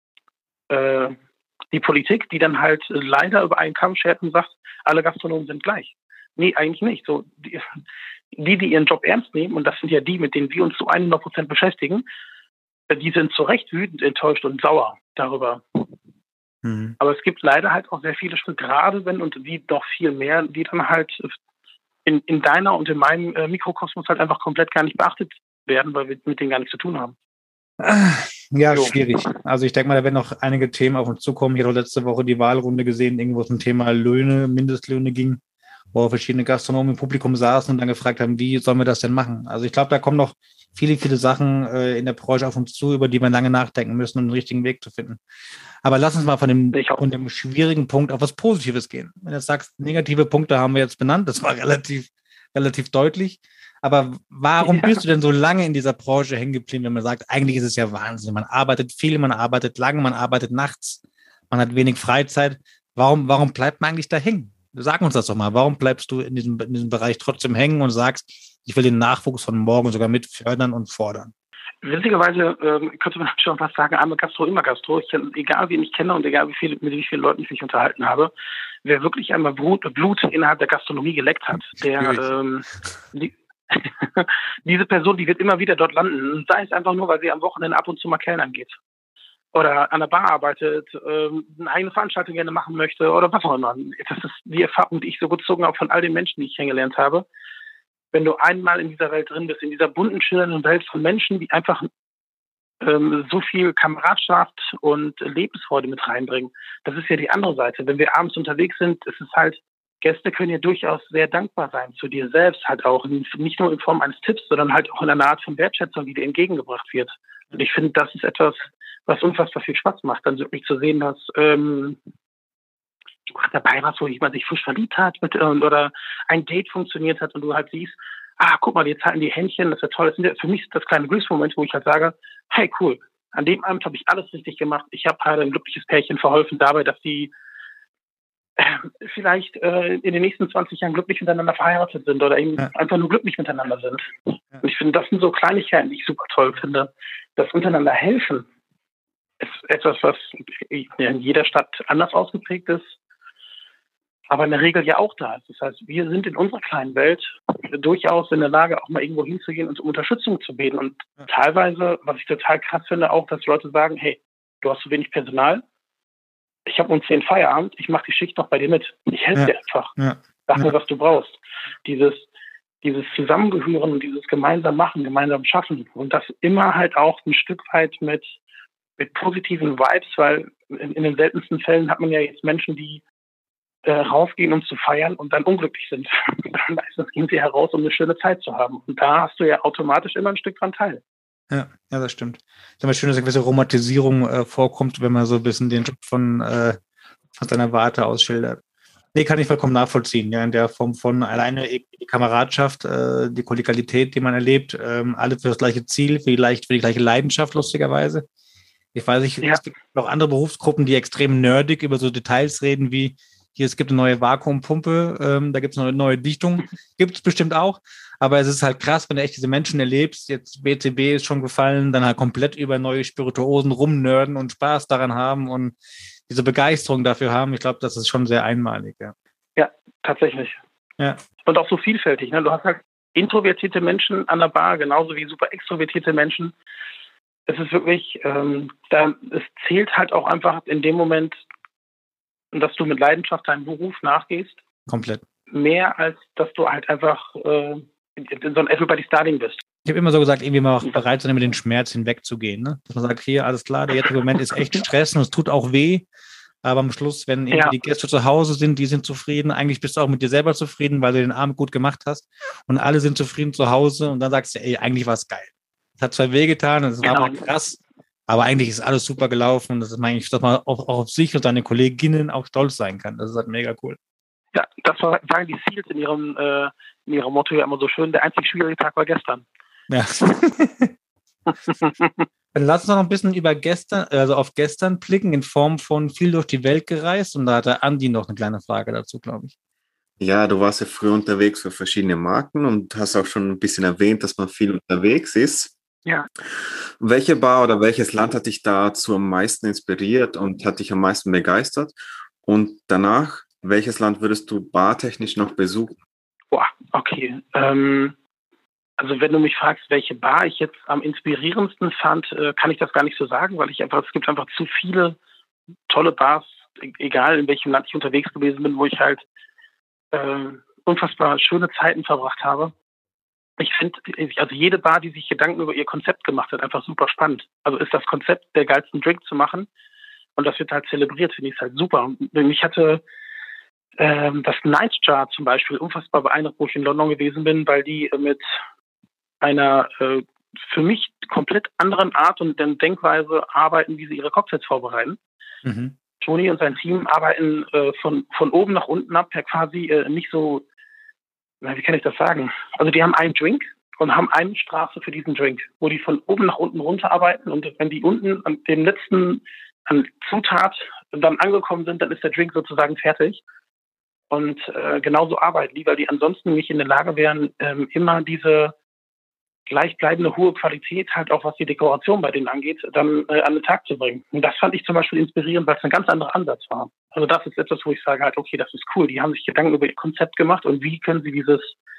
S1: äh, die Politik, die dann halt leider über einen Kamm schert und sagt, alle Gastronomen sind gleich. Nee, eigentlich nicht. So, die, die, die ihren Job ernst nehmen, und das sind ja die, mit denen wir uns zu hundert Prozent beschäftigen, die sind zu Recht wütend, enttäuscht und sauer darüber. Mhm. Aber es gibt leider halt auch sehr viele Stück, gerade wenn, und die noch viel mehr, die dann halt in, in deiner und in meinem äh, Mikrokosmos halt einfach komplett gar nicht beachtet werden, weil wir mit denen gar nichts zu tun haben.
S4: Ja, so. Schwierig. Also ich denke mal, da werden noch einige Themen auf uns zukommen. Ich habe letzte Woche die Wahlrunde gesehen, irgendwo zum Thema Löhne, Mindestlöhne ging, wo verschiedene Gastronomen im Publikum saßen und dann gefragt haben, wie sollen wir das denn machen? Also ich glaube, da kommen noch viele, viele Sachen äh, in der Branche auf uns zu, über die wir lange nachdenken müssen, um den richtigen Weg zu finden. Aber lass uns mal von dem, von dem schwierigen Punkt auf was Positives gehen. Wenn du jetzt sagst, negative Punkte haben wir jetzt benannt, das war relativ, relativ deutlich. Aber warum ja. bist du denn so lange in dieser Branche hängen geblieben, wenn man sagt, eigentlich ist es ja Wahnsinn. Man arbeitet viel, man arbeitet lange, man arbeitet nachts, man hat wenig Freizeit. Warum, warum bleibt man eigentlich da hängen? Sag uns das doch mal. Warum bleibst du in diesem, in diesem Bereich trotzdem hängen und sagst, ich will den Nachwuchs von morgen sogar mit fördern und fordern?
S1: Witzigerweise ähm, könnte man schon fast sagen, einmal Gastro, immer Gastro. Ich, egal wen ich kenne und egal wie viele, mit wie vielen Leuten ich mich unterhalten habe, wer wirklich einmal Blut, Blut innerhalb der Gastronomie geleckt hat, der ähm, die, diese Person, die wird immer wieder dort landen. Sei es einfach nur, weil sie am Wochenende ab und zu mal kellnern geht. Oder an der Bar arbeitet, ähm, eine eigene Veranstaltung gerne machen möchte oder was auch immer. Das ist die Erfahrung, die ich so gezogen habe von all den Menschen, die ich kennengelernt habe. Wenn du einmal in dieser Welt drin bist, in dieser bunten, schillernden Welt von Menschen, die einfach ähm, so viel Kameradschaft und Lebensfreude mit reinbringen. Das ist ja die andere Seite. Wenn wir abends unterwegs sind, ist es halt, Gäste können ja durchaus sehr dankbar sein zu dir selbst, halt auch nicht nur in Form eines Tipps, sondern halt auch in einer Art von Wertschätzung, die dir entgegengebracht wird. Und ich finde, das ist etwas, was unfassbar viel Spaß macht, dann wirklich zu sehen, dass ähm, du dabei warst, wo jemand sich frisch verliebt hat mit, oder ein Date funktioniert hat und du halt siehst, ah, guck mal, jetzt halten die Händchen, das ist ja toll. Das sind ja für mich das kleine Glücksmoment, wo ich halt sage, hey, cool, an dem Abend habe ich alles richtig gemacht. Ich habe halt ein glückliches Pärchen verholfen dabei, dass die äh, vielleicht äh, in den nächsten zwanzig Jahren glücklich miteinander verheiratet sind oder eben ja. einfach nur glücklich miteinander sind. Ja. Und ich finde, das sind so Kleinigkeiten, die ich super toll finde. Das untereinander helfen ist etwas, was in jeder Stadt anders ausgeprägt ist, aber in der Regel ja auch da ist. Das heißt, wir sind in unserer kleinen Welt durchaus in der Lage, auch mal irgendwo hinzugehen und um Unterstützung zu beten. Und ja. teilweise, was ich total krass finde, auch, dass Leute sagen, hey, du hast zu wenig Personal, ich habe um zehn Feierabend, ich mache die Schicht noch bei dir mit. Ich helfe ja. dir einfach. Ja. Sag mir, ja. was du brauchst. Dieses, dieses Zusammengehören und dieses gemeinsam machen, gemeinsam schaffen und das immer halt auch ein Stück weit mit, mit positiven Vibes, weil in, in den seltensten Fällen hat man ja jetzt Menschen, die äh, rausgehen, um zu feiern und dann unglücklich sind. Meistens gehen sie heraus, um eine schöne Zeit zu haben. Und da hast du ja automatisch immer ein Stück dran teil.
S4: Ja, ja, das stimmt. Es ist immer schön, dass eine gewisse Romantisierung äh, vorkommt, wenn man so ein bisschen den Job von, äh, von seiner Warte aus schildert. Nee, kann ich vollkommen nachvollziehen. Ja, in der Form von alleine die Kameradschaft, äh, die Kollegialität, die man erlebt, ähm, alle für das gleiche Ziel, vielleicht für die gleiche Leidenschaft, lustigerweise. Ich weiß nicht, ja. Es gibt noch andere Berufsgruppen, die extrem nerdig über so Details reden, wie hier, es gibt eine neue Vakuumpumpe, ähm, da gibt es eine neue Dichtung, gibt es bestimmt auch. Aber es ist halt krass, wenn du echt diese Menschen erlebst, jetzt B C B ist schon gefallen, dann halt komplett über neue Spirituosen rumnörden und Spaß daran haben und diese Begeisterung dafür haben. Ich glaube, das ist schon sehr einmalig. Ja,
S1: ja tatsächlich.
S4: Ja.
S1: Und auch so vielfältig. Ne? Du hast halt introvertierte Menschen an der Bar, genauso wie super extrovertierte Menschen. Es ist wirklich, ähm, da, es zählt halt auch einfach in dem Moment, dass du mit Leidenschaft deinem Beruf nachgehst.
S4: Komplett.
S1: Mehr als, dass du halt einfach äh, so ein Everybody's Darling bist.
S4: Ich habe immer so gesagt, irgendwie mal auch bereit sein, über den Schmerz hinwegzugehen. Ne? Dass man sagt, hier, alles klar, der jetzige Moment ist echt Stress und es tut auch weh. Aber am Schluss, wenn irgendwie ja. die Gäste zu Hause sind, die sind zufrieden. Eigentlich bist du auch mit dir selber zufrieden, weil du den Abend gut gemacht hast. Und alle sind zufrieden zu Hause. Und dann sagst du, ey, eigentlich war es geil. Es hat zwar wehgetan und es war genau. auch krass. Aber eigentlich ist alles super gelaufen. Und das ist eigentlich, dass man auch, auch auf sich und seine Kolleginnen auch stolz sein kann. Das ist halt mega cool.
S1: Ja, das sagen die Seals in ihrem, äh, in ihrem Motto ja immer so schön. Der einzig schwierige Tag war gestern.
S4: Ja. Dann lass uns noch ein bisschen über gestern, also auf gestern blicken, in Form von viel durch die Welt gereist. Und da hat der Andi noch eine kleine Frage dazu, glaube ich.
S3: Ja, du warst ja früher unterwegs für verschiedene Marken und hast auch schon ein bisschen erwähnt, dass man viel unterwegs ist.
S1: Ja.
S3: Welche Bar oder welches Land hat dich dazu am meisten inspiriert und hat dich am meisten begeistert? Und danach, welches Land würdest du bartechnisch noch besuchen?
S1: Boah, okay. Ähm, also wenn du mich fragst, welche Bar ich jetzt am inspirierendsten fand, äh, kann ich das gar nicht so sagen, weil ich einfach, es gibt einfach zu viele tolle Bars, egal in welchem Land ich unterwegs gewesen bin, wo ich halt äh, unfassbar schöne Zeiten verbracht habe. Ich finde, also jede Bar, die sich Gedanken über ihr Konzept gemacht hat, einfach super spannend. Also ist das Konzept, der geilsten Drink zu machen und das wird halt zelebriert, finde ich halt super. Und mich hatte ähm, das Nightjar zum Beispiel unfassbar beeindruckt, wo ich in London gewesen bin, weil die äh, mit einer äh, für mich komplett anderen Art und Denkweise arbeiten, wie sie ihre Cocktails vorbereiten. Mhm. Toni und sein Team arbeiten äh, von, von oben nach unten ab, ja quasi äh, nicht so, na, wie kann ich das sagen? Also die haben einen Drink und haben eine Straße für diesen Drink, wo die von oben nach unten runter arbeiten und wenn die unten an dem letzten an Zutat dann angekommen sind, dann ist der Drink sozusagen fertig. Und äh, genauso arbeiten die, weil die ansonsten nicht in der Lage wären, ähm, immer diese gleichbleibende hohe Qualität, halt auch was die Dekoration bei denen angeht, dann äh, an den Tag zu bringen. Und das fand ich zum Beispiel inspirierend, weil es ein ganz anderer Ansatz war. Also das ist etwas, wo ich sage halt, okay, das ist cool. Die haben sich Gedanken über ihr Konzept gemacht und wie können sie dieses,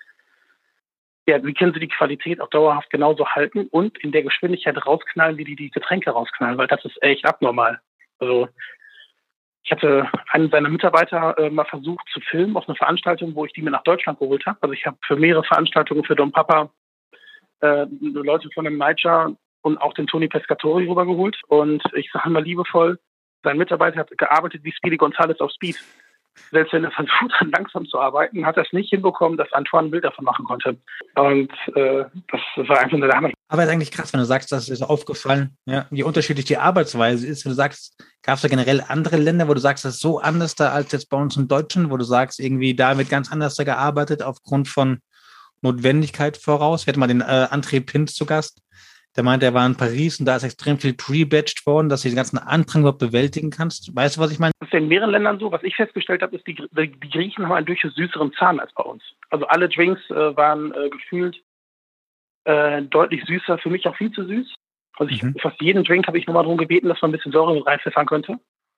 S1: ja, wie können sie die Qualität auch dauerhaft genauso halten und in der Geschwindigkeit rausknallen, wie die die Getränke rausknallen, weil das ist echt abnormal. Also ich hatte einen seiner Mitarbeiter äh, mal versucht zu filmen auf einer Veranstaltung, wo ich die mir nach Deutschland geholt habe. Also ich habe für mehrere Veranstaltungen für Don Papa äh, Leute von dem Nightjar und auch den Tony Pescatori rübergeholt. Und ich sage mal liebevoll, sein Mitarbeiter hat gearbeitet wie Speedy Gonzales auf Speed. Selbst wenn er versucht hat, langsam zu arbeiten, hat er es nicht hinbekommen, dass Antoine ein Bild davon machen konnte. Und äh, das war einfach eine Hammer.
S4: Aber es ist eigentlich krass, wenn du sagst, das ist aufgefallen, ja, wie unterschiedlich die Arbeitsweise ist. Wenn du sagst, gab es da generell andere Länder, wo du sagst, das ist so anders da als jetzt bei uns in Deutschland, wo du sagst, irgendwie da wird ganz anders da gearbeitet aufgrund von Notwendigkeit voraus. Wir hatten mal den äh, André Pins zu Gast. Der meinte, er war in Paris und da ist extrem viel pre-batched worden, dass du den ganzen Andrang überhaupt bewältigen kannst. Weißt du, was ich meine?
S1: Das ist in mehreren Ländern so. Was ich festgestellt habe, ist, die, die Griechen haben einen durchaus süßeren Zahn als bei uns. Also alle Drinks äh, waren äh, gefühlt äh, deutlich süßer. Für mich auch viel zu süß. Also ich, mhm. fast jeden Drink habe ich nochmal darum gebeten, dass man ein bisschen Säure mit reinpfeffern könnte.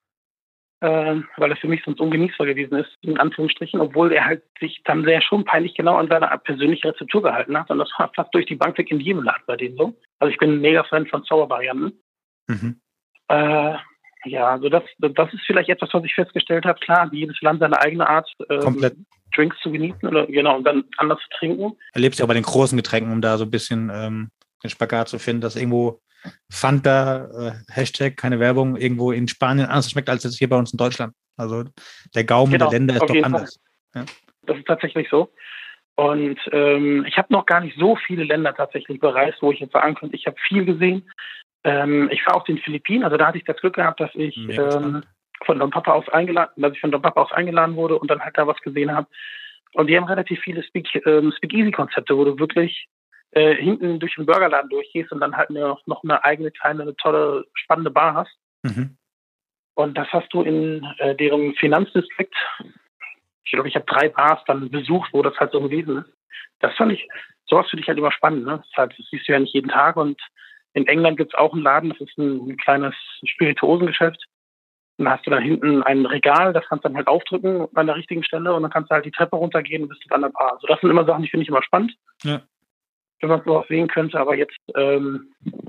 S1: Äh, weil er für mich sonst ungenießbar gewesen ist, in Anführungsstrichen, obwohl er halt sich dann sehr schon peinlich genau an seine persönliche Rezeptur gehalten hat. Und das war fast durch die Bank weg in jedem Laden bei denen so. Also ich bin ein mega Fan von Sauervarianten. Mhm. Äh, Ja, also das, das ist vielleicht etwas, was ich festgestellt habe. Klar, jedes Land seine eigene Art, ähm, Drinks zu genießen oder genau und dann anders zu trinken.
S4: Erlebst du ja bei den großen Getränken, um da so ein bisschen ähm, den Spagat zu finden, dass irgendwo Fanta, äh, Hashtag, keine Werbung, irgendwo in Spanien anders schmeckt als jetzt hier bei uns in Deutschland. Also der Gaumen
S1: Genau,
S4: der Länder ist
S1: auf
S4: doch
S1: jeden
S4: anders.
S1: Ja. Das ist tatsächlich so. Und ähm, ich habe noch gar nicht so viele Länder tatsächlich bereist, wo ich jetzt sagen könnte, ich habe viel gesehen. Ähm, ich war auf den Philippinen, also da hatte ich das Glück gehabt, dass ich ähm, von Don Papa aus eingeladen, dass ich von Don Papa aus eingeladen wurde und dann halt da was gesehen habe. Und die haben relativ viele Speak, ähm, Speak-Easy-Konzepte, wo du wirklich äh, hinten durch den Burgerladen durchgehst und dann halt eine, noch eine eigene kleine, eine tolle, spannende Bar hast.
S4: Mhm.
S1: Und das hast du in äh, deren Finanzdistrikt. Ich glaube, ich habe drei Bars dann besucht, wo das halt so gewesen ist. Das fand ich, sowas finde ich halt immer spannend. Ne? Das, halt, das siehst du ja nicht jeden Tag. Und in England gibt es auch einen Laden, das ist ein, ein kleines Spirituosengeschäft. Und da hast du dann hinten ein Regal, das kannst du dann halt aufdrücken an der richtigen Stelle und dann kannst du halt die Treppe runtergehen und bist du an der Bar. Also das sind immer Sachen, die finde ich immer spannend.
S4: Ja.
S1: Wenn man sowas sehen könnte, aber jetzt ähm,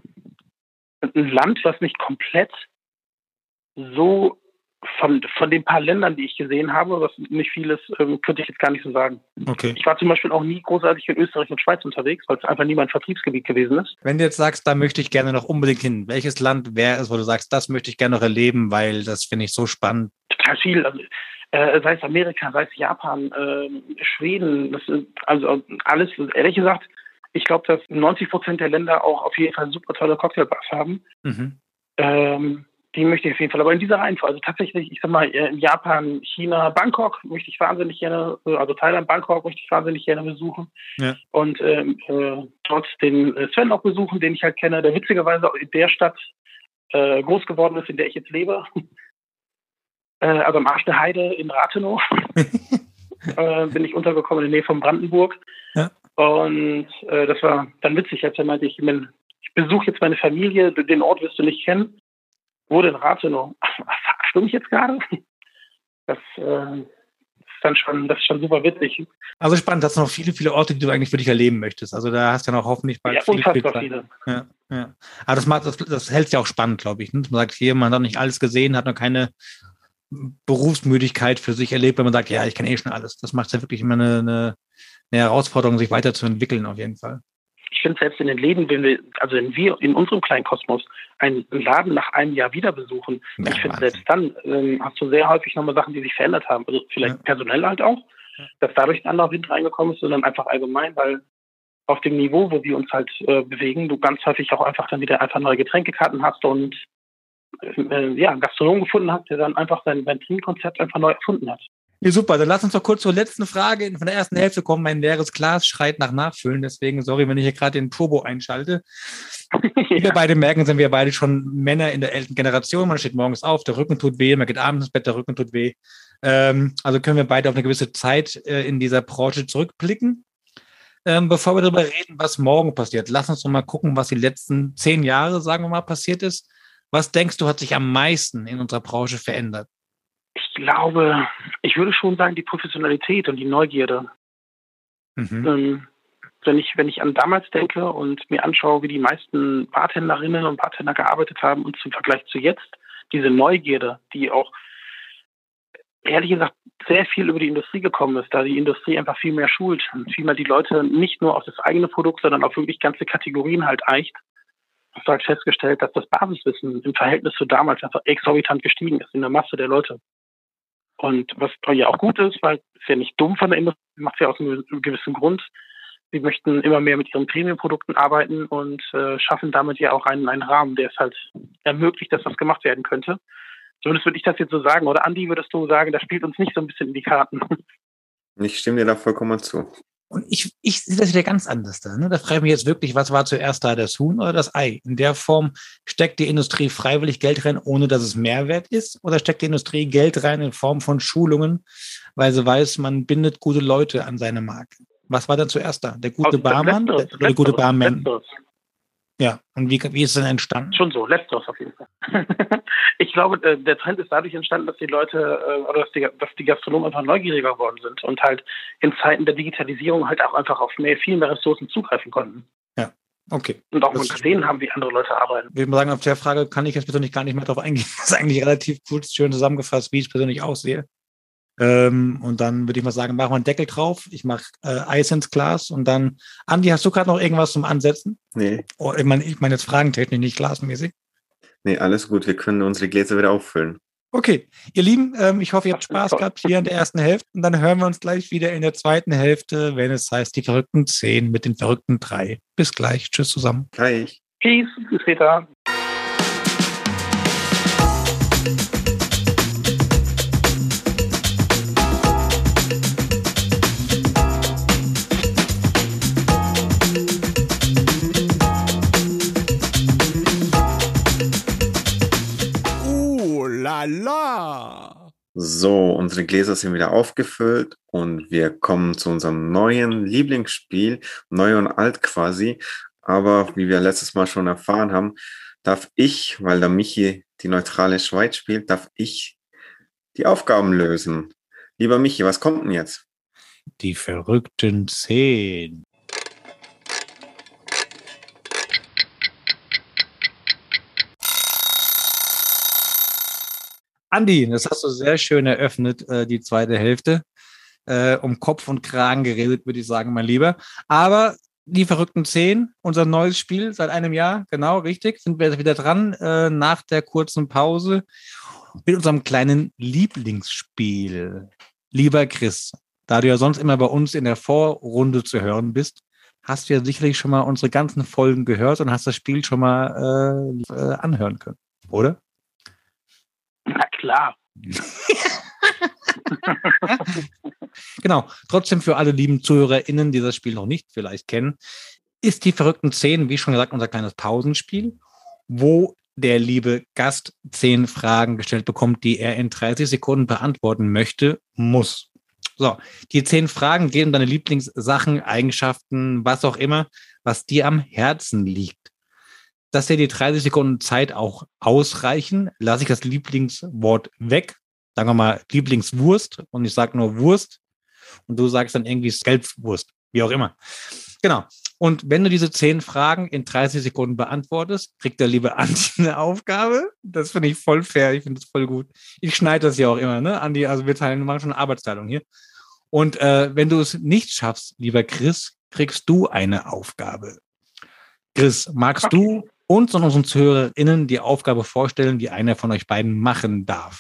S1: ein Land, was nicht komplett so von, von den paar Ländern, die ich gesehen habe, was nicht viel ist, ähm, könnte ich jetzt gar nicht so sagen.
S4: Okay.
S1: Ich war zum Beispiel auch nie großartig in Österreich und Schweiz unterwegs, weil es einfach nie mein Vertriebsgebiet gewesen ist.
S4: Wenn du jetzt sagst, da möchte ich gerne noch unbedingt hin, welches Land wäre es, wo du sagst, das möchte ich gerne noch erleben, weil das finde ich so spannend?
S1: Total viel. Also, äh, sei es Amerika, sei es Japan, äh, Schweden, das ist also alles, ehrlich gesagt, ich glaube, dass neunzig Prozent der Länder auch auf jeden Fall super tolle Cocktailbars haben.
S4: Mhm.
S1: Ähm, die möchte ich auf jeden Fall. Aber in dieser Reihenfolge, also tatsächlich, ich sag mal, in Japan, China, Bangkok möchte ich wahnsinnig gerne, also Thailand, Bangkok möchte ich wahnsinnig gerne besuchen. Ja. Und ähm, äh, dort den Sven auch besuchen, den ich halt kenne, der witzigerweise in der Stadt äh, groß geworden ist, in der ich jetzt lebe. äh, also am Arsch der Heide in Rathenow äh, bin ich untergekommen in der Nähe von Brandenburg. Ja. Und äh, das war dann witzig, als er meinte, ich, ich besuche jetzt meine Familie, den Ort wirst du nicht kennen. Wurde in Rathenow. Verarschst du mich jetzt gerade? Das, äh, ist dann schon, das ist schon super witzig.
S4: Also spannend, das sind noch viele, viele Orte, die du eigentlich für dich erleben möchtest. Also da hast du ja noch hoffentlich bald
S1: ja,
S4: viel,
S1: unfassbar
S4: viel
S1: viele.
S4: Ja, ja. Aber das, macht, das, das hält sich auch spannend, glaube ich. Ne? Man sagt, hier, man hat noch nicht alles gesehen, hat noch keine Berufsmüdigkeit für sich erlebt, wenn man sagt, ja, ich kenne eh schon alles. Das macht ja wirklich immer eine, eine, eine Herausforderung, sich weiterzuentwickeln, auf jeden Fall.
S1: Ich finde selbst in den Läden, wenn wir, also wenn wir in unserem kleinen Kosmos einen Laden nach einem Jahr wieder besuchen, ja, ich finde selbst dann ähm, hast du sehr häufig nochmal Sachen, die sich verändert haben. Also vielleicht ja. personell halt auch, ja. dass dadurch ein anderer Wind reingekommen ist, sondern einfach allgemein, weil auf dem Niveau, wo wir uns halt äh, bewegen, du ganz häufig auch einfach dann wieder einfach neue Getränkekarten hast und äh, ja, einen Gastronomen gefunden hast, der dann einfach sein, sein Trinkkonzept einfach neu erfunden hat.
S4: Ja, super, dann lass uns doch kurz zur letzten Frage von der ersten Hälfte kommen. Mein leeres Glas schreit nach Nachfüllen, deswegen sorry, wenn ich hier gerade den Turbo einschalte. Ja. Wie wir beide merken, sind wir beide schon Männer in der älteren Generation. Man steht morgens auf, der Rücken tut weh, man geht abends ins Bett, der Rücken tut weh. Ähm, also können wir beide auf eine gewisse Zeit äh, in dieser Branche zurückblicken. Ähm, bevor wir darüber reden, was morgen passiert, lass uns doch mal gucken, was die letzten zehn Jahre, sagen wir mal, passiert ist. Was denkst du, hat sich am meisten in unserer Branche verändert?
S1: Ich glaube, ich würde schon sagen, die Professionalität und die Neugierde. Mhm. Ähm, wenn ich, wenn ich an damals denke und mir anschaue, wie die meisten Bartenderinnen und Bartender gearbeitet haben und zum Vergleich zu jetzt, diese Neugierde, die auch ehrlich gesagt sehr viel über die Industrie gekommen ist, da die Industrie einfach viel mehr schult und viel mehr die Leute nicht nur auf das eigene Produkt, sondern auf wirklich ganze Kategorien halt eicht. Hast du halt festgestellt, dass das Basiswissen im Verhältnis zu damals einfach exorbitant gestiegen ist in der Masse der Leute. Und was ja auch gut ist, weil es ja nicht dumm von der Industrie, macht es ja aus einem gewissen Grund. Sie möchten immer mehr mit ihren Premium-Produkten arbeiten und äh, schaffen damit ja auch einen, einen Rahmen, der es halt ermöglicht, dass das gemacht werden könnte. Zumindest würde ich das jetzt so sagen. Oder Andi, würdest du sagen, das spielt uns nicht so ein bisschen in die Karten?
S3: Ich stimme dir da vollkommen zu.
S4: Und ich, ich sehe das wieder ganz anders da. Ne? Da frage ich mich jetzt wirklich, was war zuerst da, das Huhn oder das Ei? In der Form, steckt die Industrie freiwillig Geld rein, ohne dass es Mehrwert ist? Oder steckt die Industrie Geld rein in Form von Schulungen, weil sie weiß, man bindet gute Leute an seine Marke? Was war da zuerst da? Der gute Barmann oder der gute Barman? Ja, und wie, wie ist es denn entstanden?
S1: Schon so, letzteres auf jeden Fall. Ich glaube, der Trend ist dadurch entstanden, dass die Leute, oder dass die, dass die Gastronomen einfach neugieriger geworden sind und halt in Zeiten der Digitalisierung halt auch einfach auf mehr, viel mehr Ressourcen zugreifen konnten.
S4: Ja. Okay.
S1: Und auch
S4: Das
S1: mal gesehen haben, wie andere Leute arbeiten.
S4: Ich würde mal sagen, auf der Frage kann ich jetzt persönlich gar nicht mehr drauf eingehen. Das ist eigentlich relativ gut, schön zusammengefasst, wie ich es persönlich aussehe. Ähm, und dann würde ich mal sagen, machen wir einen Deckel drauf. Ich mache äh, Eis ins Glas und dann, Andi, hast du gerade noch irgendwas zum Ansetzen?
S3: Nee,
S4: Oh, ich meine, ich meine jetzt fragentechnisch, nicht glasmäßig.
S3: nee, alles gut. Wir können unsere Gläser wieder auffüllen.
S4: Okay, ihr Lieben, ähm, ich hoffe, ihr habt Spaß gehabt hier in der ersten Hälfte und dann hören wir uns gleich wieder in der zweiten Hälfte, wenn es heißt, die verrückten zehn mit den verrückten drei. Bis gleich. Tschüss zusammen.
S3: Gleich.
S1: Peace, bis später.
S2: La.
S3: So, unsere Gläser sind wieder aufgefüllt und wir kommen zu unserem neuen Lieblingsspiel, neu und alt quasi. Aber wie wir letztes Mal schon erfahren haben, darf ich, weil der Michi die neutrale Schweiz spielt, darf ich die Aufgaben lösen. Lieber Michi, was kommt denn jetzt?
S4: Die verrückten zehn. Andi, das hast du sehr schön eröffnet, äh, die zweite Hälfte. Äh, um Kopf und Kragen geredet, würde ich sagen, mein Lieber. Aber die verrückten zehn, unser neues Spiel seit einem Jahr, genau, richtig, sind wir wieder dran, äh, nach der kurzen Pause mit unserem kleinen Lieblingsspiel. Lieber Chris, da du ja sonst immer bei uns in der Vorrunde zu hören bist, hast du ja sicherlich schon mal unsere ganzen Folgen gehört und hast das Spiel schon mal äh, äh, anhören können, oder?
S1: Na klar.
S4: Genau. Trotzdem für alle lieben ZuhörerInnen, die das Spiel noch nicht vielleicht kennen, ist die verrückten zehn, wie schon gesagt, unser kleines Pausenspiel, wo der liebe Gast zehn Fragen gestellt bekommt, die er in dreißig Sekunden beantworten möchte, muss. So, die zehn Fragen gehen um deine Lieblingssachen, Eigenschaften, was auch immer, was dir am Herzen liegt. Dass dir die dreißig Sekunden Zeit auch ausreichen, lasse ich das Lieblingswort weg. Sagen wir mal Lieblingswurst und ich sage nur Wurst und du sagst dann irgendwie Gelbwurst, wie auch immer. Genau. Und wenn du diese zehn Fragen in dreißig Sekunden beantwortest, kriegt der liebe Andi eine Aufgabe. Das finde ich voll fair, ich finde das voll gut. Ich schneide das ja auch immer, ne, Andi? Also wir teilen, wir machen schon eine Arbeitsteilung hier. Und äh, wenn du es nicht schaffst, lieber Chris, kriegst du eine Aufgabe. Chris, magst
S1: Okay.
S4: du uns und unseren ZuhörerInnen die Aufgabe vorstellen, die einer von euch beiden machen darf?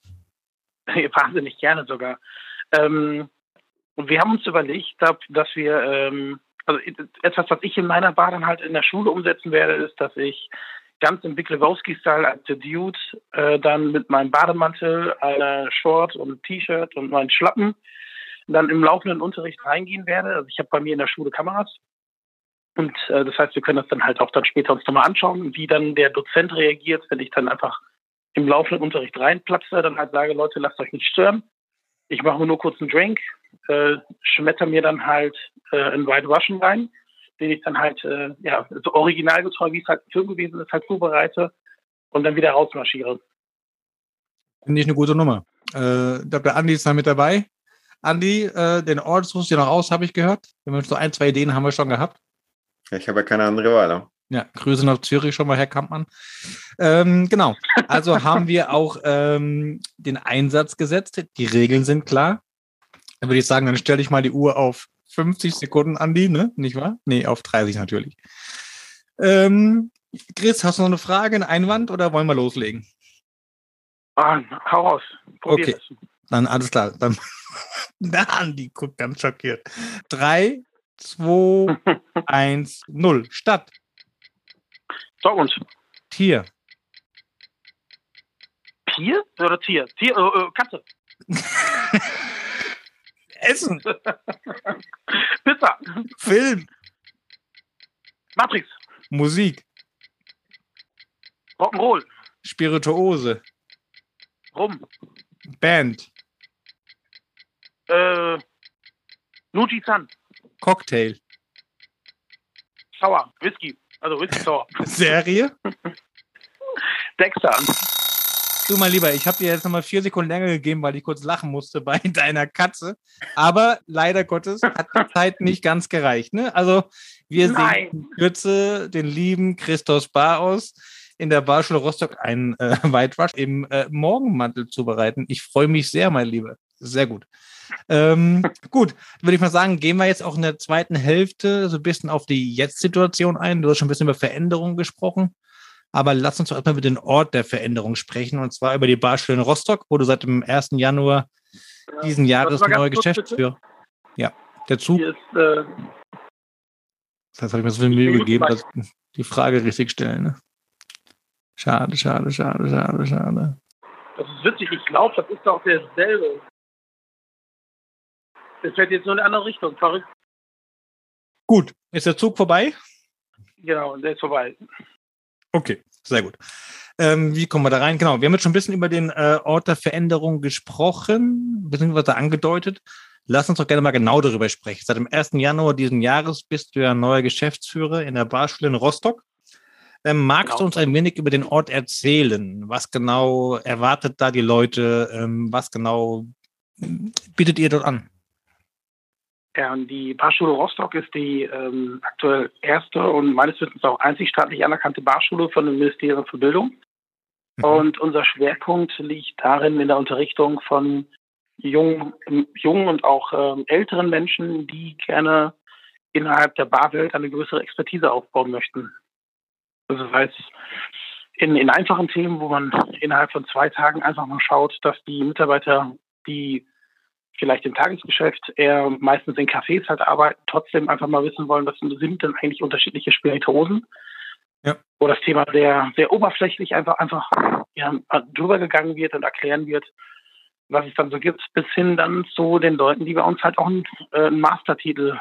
S1: Wahnsinnig gerne sogar. Ähm, und wir haben uns überlegt, dass wir, ähm, also etwas, was ich in meiner Bar dann halt in der Schule umsetzen werde, ist, dass ich ganz im Big Lebowski-Style als der Dude äh, dann mit meinem Bademantel, einer Short und T-Shirt und meinen Schlappen dann im laufenden Unterricht reingehen werde. Also ich habe bei mir in der Schule Kameras. Und äh, das heißt, wir können das dann halt auch dann später uns nochmal anschauen, wie dann der Dozent reagiert, wenn ich dann einfach im laufenden Unterricht reinplatze, dann halt sage, Leute, lasst euch nicht stören. Ich mache mir nur kurz einen Drink, äh, schmetter mir dann halt äh, einen White Russian rein, den ich dann halt, äh, ja, so originalgetreu, wie es halt im Film gewesen ist, halt zubereite und dann wieder rausmarschiere.
S4: Finde ich eine gute Nummer. Äh, der Andi ist da mit dabei. Andi, äh, den Ort suchst du noch aus, habe ich gehört. Wir haben so ein, zwei Ideen haben wir schon gehabt.
S3: Ich habe ja keine andere Wahl.
S4: Ja, Grüße nach Zürich schon mal, Herr Kampmann. Ähm, genau, also haben wir auch ähm, den Einsatz gesetzt. Die Regeln sind klar. Dann würde ich sagen, dann stelle ich mal die Uhr auf fünfzig Sekunden, Andi, ne? Nicht wahr? Nee, auf dreißig natürlich. Ähm, Chris, hast du noch eine Frage, einen Einwand oder wollen wir loslegen?
S1: Ah, hau raus. Probier
S4: Okay,
S1: es.
S4: dann alles klar. Dann, na, Andi guckt ganz schockiert. Drei, zwei, eins, null. Stadt.
S1: Dortmund.
S4: Tier.
S1: Tier oder Tier? Tier, äh, äh, Katze.
S4: Essen.
S1: Pizza.
S4: Film.
S1: Matrix.
S4: Musik.
S1: Rock'n'Roll.
S4: Spirituose.
S1: Rum.
S4: Band.
S1: Äh, Nuji-san.
S4: Cocktail.
S1: Sauer. Whisky. Also Whisky Sauer.
S4: Serie.
S1: Dexter.
S4: Du, mein Lieber, ich habe dir jetzt nochmal vier Sekunden länger gegeben, weil ich kurz lachen musste bei deiner Katze. Aber leider Gottes hat die Zeit nicht ganz gereicht. Ne? Also Wir
S1: Nein.
S4: sehen in Kürze den lieben Christos Baraus in der Barschule Rostock einen äh, White Rush im äh, Morgenmantel zubereiten. Ich freue mich sehr, mein Lieber. Sehr gut. Ähm, gut, würde ich mal sagen, gehen wir jetzt auch in der zweiten Hälfte so ein bisschen auf die Jetzt-Situation ein. Du hast schon ein bisschen über Veränderungen gesprochen, aber lass uns doch erstmal über den Ort der Veränderung sprechen, und zwar über die Barschule in Rostock, wo du seit dem ersten Januar diesen Jahres neue Geschäftsführer. Ja, der Zug.
S1: Hier ist, äh,
S4: Das habe ich mir so viel Mühe gegeben, dass ich die Frage richtig stellen. Ne? Schade, schade, schade, schade, schade.
S1: Das ist witzig, ich glaube, das ist doch derselbe. Das fährt jetzt nur in eine andere Richtung, verrückt.
S4: Gut, ist der Zug vorbei?
S1: Genau, der ist vorbei.
S4: Okay, sehr gut. Ähm, wie kommen wir da rein? Genau, wir haben jetzt schon ein bisschen über den äh, Ort der Veränderung gesprochen, beziehungsweise angedeutet. Lass uns doch gerne mal genau darüber sprechen. Seit dem ersten Januar diesen Jahres bist du ja neuer Geschäftsführer in der Barschule in Rostock. Ähm, magst
S1: Genau.
S4: du uns ein wenig über den Ort erzählen? Was genau erwartet da die Leute? Ähm, was genau bietet ihr dort an?
S1: Ja, und die Barschule Rostock ist die ähm, aktuell erste und meines Wissens auch einzig staatlich anerkannte Barschule von dem Ministerium für Bildung. Mhm. Und unser Schwerpunkt liegt darin in der Unterrichtung von jungen, jungen und auch ähm, älteren Menschen, die gerne innerhalb der Barwelt eine größere Expertise aufbauen möchten. Also das heißt, in, in einfachen Themen, wo man innerhalb von zwei Tagen einfach mal schaut, dass die Mitarbeiter, die vielleicht im Tagesgeschäft eher meistens in Cafés halt arbeiten, trotzdem einfach mal wissen wollen, was sind denn eigentlich unterschiedliche Spirituosen. Ja. Wo das Thema sehr, sehr oberflächlich einfach, einfach ja, drüber gegangen wird und erklären wird, was es dann so gibt, bis hin dann zu den Leuten, die bei uns halt auch einen, äh, einen Mastertitel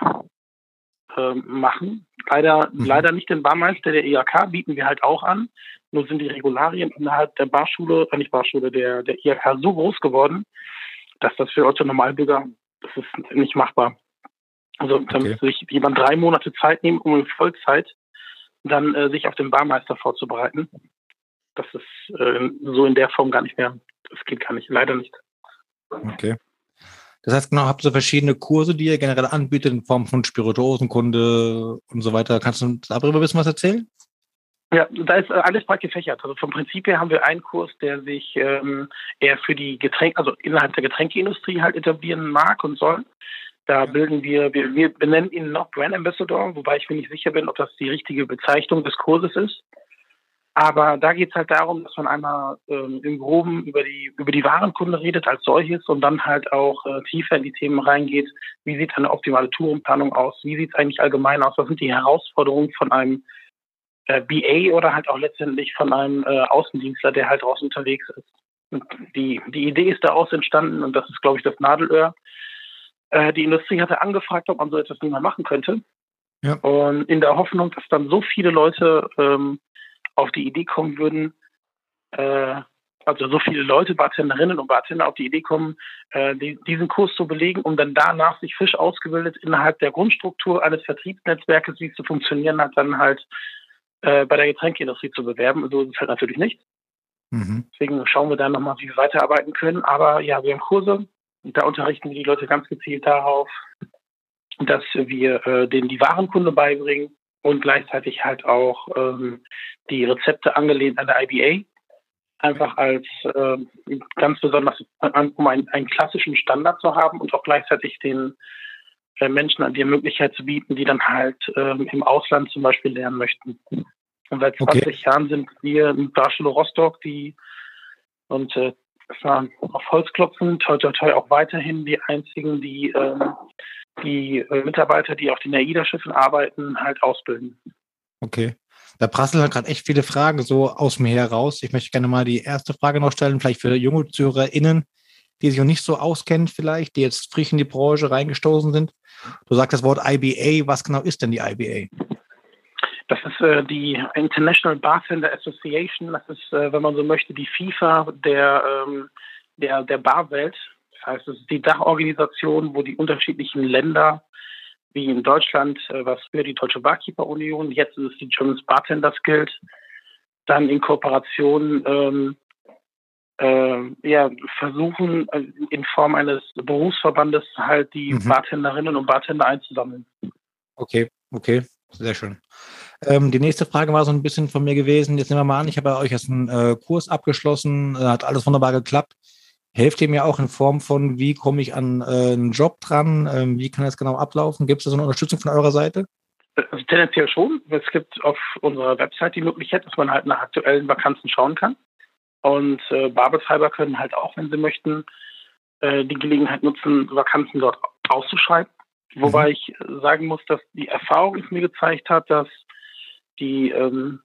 S1: äh, machen. Leider, mhm. leider nicht den Barmeister der I H K, bieten wir halt auch an. Nur sind die Regularien innerhalb der Barschule, äh nicht Barschule, der, der I H K so groß geworden, dass das für Otto Normalbürger, das ist nicht machbar. Also da okay. müsste sich jemand drei Monate Zeit nehmen, um in Vollzeit dann äh, sich auf den Barmeister vorzubereiten. Das ist äh, so in der Form gar nicht mehr. Das geht gar nicht, leider nicht.
S4: Okay. Das heißt, genau, habt ihr so verschiedene Kurse, die ihr generell anbietet in Form von Spirituosenkunde und so weiter. Kannst du darüber ein bisschen was erzählen?
S1: Ja, da ist alles breit gefächert. Also vom Prinzip her haben wir einen Kurs, der sich ähm, eher für die Getränke, also innerhalb der Getränkeindustrie halt etablieren mag und soll. Da bilden wir, wir, wir benennen ihn noch Brand Ambassador, wobei ich mir nicht sicher bin, ob das die richtige Bezeichnung des Kurses ist. Aber da geht es halt darum, dass man einmal ähm, im Groben über die über die Warenkunde redet als solches und dann halt auch äh, tiefer in die Themen reingeht. Wie sieht eine optimale Tourenplanung aus? Wie sieht es eigentlich allgemein aus? Was sind die Herausforderungen von einem äh, B A oder halt auch letztendlich von einem äh, Außendienstler, der halt draußen unterwegs ist? Und die, die Idee ist daraus entstanden und das ist, glaube ich, das Nadelöhr. Äh, die Industrie hatte angefragt, ob man so etwas nicht mehr machen könnte. Ja. Und in der Hoffnung, dass dann so viele Leute ähm, auf die Idee kommen würden, äh, also so viele Leute, Bartenderinnen und Bartender auf die Idee kommen, äh, die, diesen Kurs zu belegen, um dann danach sich frisch ausgebildet innerhalb der Grundstruktur eines Vertriebsnetzwerkes, wie es zu funktionieren hat, dann halt äh, bei der Getränkeindustrie zu bewerben. So ist es halt natürlich nicht. Mhm. Deswegen schauen wir dann nochmal, wie wir weiterarbeiten können. Aber ja, wir haben Kurse und da unterrichten wir die Leute ganz gezielt darauf, dass wir äh, denen die Warenkunde beibringen und gleichzeitig halt auch ähm, die Rezepte angelehnt an der I B A, einfach als äh, ganz besonders, um einen, einen klassischen Standard zu haben und auch gleichzeitig den äh, Menschen die Möglichkeit zu bieten, die dann halt äh, im Ausland zum Beispiel lernen möchten. Und seit zwanzig okay. Jahren sind wir in Barschule Rostock, die und äh, das war auf Holzklopfen, toi toi toi auch weiterhin die einzigen, die äh, die äh, Mitarbeiter, die auf den AIDA-Schiffen arbeiten, halt ausbilden.
S4: Okay. Da prasseln halt gerade echt viele Fragen so aus mir heraus. Ich möchte gerne mal die erste Frage noch stellen, vielleicht für junge ZuhörerInnen, die sich noch nicht so auskennen vielleicht, die jetzt frisch in die Branche reingestoßen sind. Du sagst das Wort I B A. Was genau ist denn die I B A?
S1: Das ist äh, die International Bartender Association. Das ist, äh, wenn man so möchte, die FIFA der, ähm, der, der Barwelt. Das heißt, es ist die Dachorganisation, wo die unterschiedlichen Länder, wie in Deutschland, äh, was für die Deutsche Barkeeper Union, jetzt ist es die German Bartenders Guild, dann in Kooperation ähm, äh, ja, versuchen, äh, in Form eines Berufsverbandes halt die mhm. Bartenderinnen und Bartender einzusammeln.
S4: Okay, okay. Sehr schön. Ähm, die nächste Frage war so ein bisschen von mir gewesen. Jetzt nehmen wir mal an, ich habe bei euch jetzt einen äh, Kurs abgeschlossen, äh, hat alles wunderbar geklappt. Helft ihr mir auch in Form von, wie komme ich an äh, einen Job dran? Ähm, wie kann das genau ablaufen? Gibt es da so eine Unterstützung von eurer Seite?
S1: Also tendenziell schon. Es gibt auf unserer Website die Möglichkeit, dass man halt nach aktuellen Vakanzen schauen kann. Und äh, Barbetreiber können halt auch, wenn sie möchten, äh, die Gelegenheit nutzen, Vakanzen dort auszuschreiben. Mhm. Wobei ich sagen muss, dass die Erfahrung es mir gezeigt hat, dass die, ähm,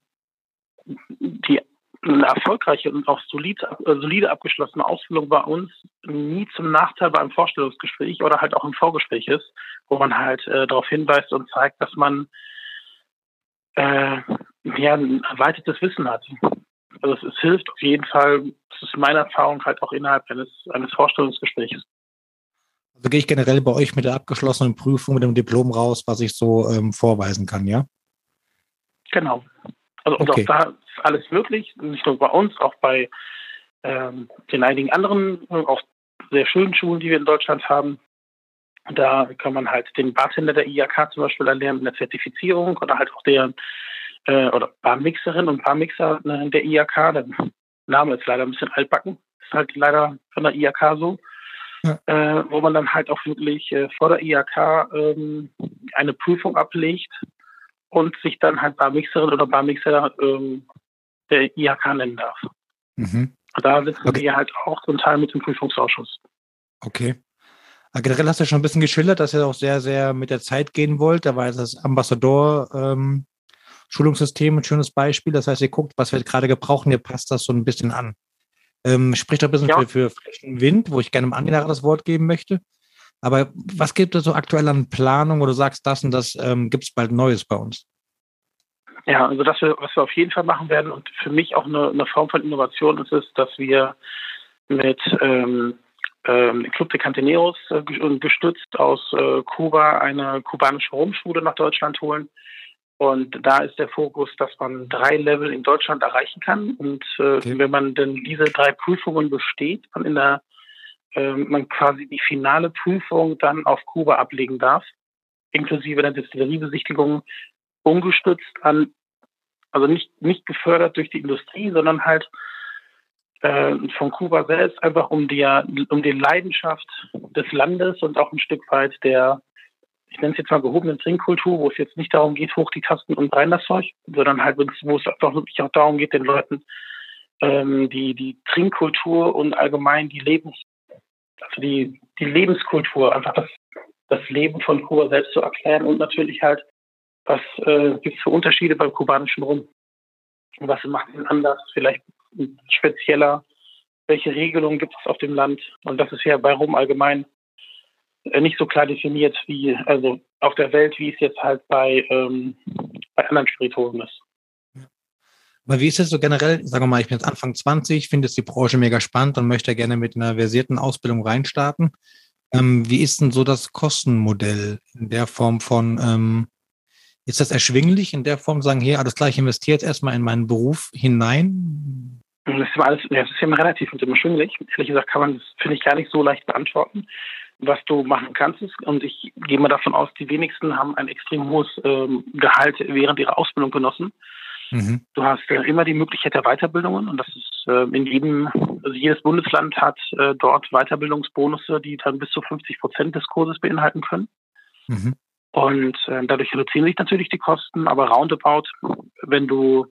S1: die eine erfolgreiche und auch solide, äh, solide abgeschlossene Ausbildung bei uns nie zum Nachteil bei einem Vorstellungsgespräch oder halt auch im Vorgespräch ist, wo man halt äh, darauf hinweist und zeigt, dass man äh, ja, ein erweitertes Wissen hat. Also es, es hilft auf jeden Fall, das ist meine Erfahrung, halt auch innerhalb eines, eines Vorstellungsgesprächs.
S4: Also gehe ich generell bei euch mit der abgeschlossenen Prüfung, mit dem Diplom raus, was ich so ähm, vorweisen kann, ja?
S1: Genau. Also und okay. Auch da ist alles möglich, nicht nur bei uns, auch bei ähm, den einigen anderen, auch sehr schönen Schulen, die wir in Deutschland haben. Da kann man halt den Bartender der I H K zum Beispiel erlernen in der Zertifizierung oder halt auch der äh, oder Barmixerin und Barmixer äh, der I H K. Der Name ist leider ein bisschen altbacken, ist halt leider von der I H K so. Ja. Äh, wo man dann halt auch wirklich äh, vor der I H K ähm, eine Prüfung ablegt und sich dann halt Barmixerin oder Barmixer ähm, der I H K nennen darf. Mhm. Da sitzen okay. wir halt auch zum Teil mit dem Prüfungsausschuss.
S4: Okay. Aber generell hast du schon ein bisschen geschildert, dass ihr auch sehr, sehr mit der Zeit gehen wollt. Da war jetzt das Ambassador-Schulungssystem ähm, ein schönes Beispiel. Das heißt, ihr guckt, was wir gerade gebrauchen, ihr passt das so ein bisschen an. Ähm, spricht doch ein bisschen ja. für, für frischen Wind, wo ich gerne dem Andi nachher das Wort geben möchte. Aber was gibt es so aktuell an Planung, wo du sagst, das und das ähm, gibt es bald Neues bei uns?
S1: Ja, also das, wir, was wir auf jeden Fall machen werden und für mich auch eine, eine Form von Innovation ist, ist, dass wir mit ähm, ähm, Club de Cantineros äh, gestützt aus äh, Kuba eine kubanische Rumschule nach Deutschland holen. Und da ist der Fokus, dass man drei Level in Deutschland erreichen kann. Und äh, okay. wenn man denn diese drei Prüfungen besteht, man in der äh, man quasi die finale Prüfung dann auf Kuba ablegen darf, inklusive der Destilleriebesichtigung, ungestützt an, also nicht, nicht gefördert durch die Industrie, sondern halt äh, von Kuba selbst, einfach um die, um die Leidenschaft des Landes und auch ein Stück weit der, ich nenne es jetzt mal gehobenen Trinkkultur, wo es jetzt nicht darum geht, hoch die Tasten und rein das Zeug, sondern halt, wo es einfach wirklich auch darum geht, den Leuten ähm, die, die Trinkkultur und allgemein die Lebens, also die, die Lebenskultur, einfach das, das Leben von Kuba selbst zu erklären und natürlich halt, was äh, gibt es für Unterschiede beim kubanischen Rum? Was macht ihn anders? Vielleicht spezieller? Welche Regelungen gibt es auf dem Land? Und das ist ja bei Rum allgemein äh, nicht so klar definiert, wie also auf der Welt, wie es jetzt halt bei, ähm, bei anderen Spirituosen ist.
S4: Aber wie ist es so generell? Sagen wir mal, ich bin jetzt Anfang zwanzig, finde jetzt die Branche mega spannend und möchte gerne mit einer versierten Ausbildung reinstarten. Ähm, wie ist denn so das Kostenmodell in der Form von ähm, ist das erschwinglich in der Form, sagen, hier, alles klar, ich investiere jetzt erstmal in meinen Beruf hinein?
S1: Das ist immer alles, ja, das ist immer relativ und immer erschwinglich. Ehrlich gesagt kann man das, finde ich, gar nicht so leicht beantworten. Was du machen kannst, ist, und ich gehe mal davon aus, die wenigsten haben ein extrem hohes ähm, Gehalt während ihrer Ausbildung genossen. Mhm. Du hast äh, immer die Möglichkeit der Weiterbildungen und das ist äh, in jedem, also jedes Bundesland hat äh, dort Weiterbildungsbonusse, die dann bis zu fünfzig Prozent des Kurses beinhalten können. Mhm. Und äh, dadurch reduzieren sich natürlich die Kosten, aber roundabout, wenn du,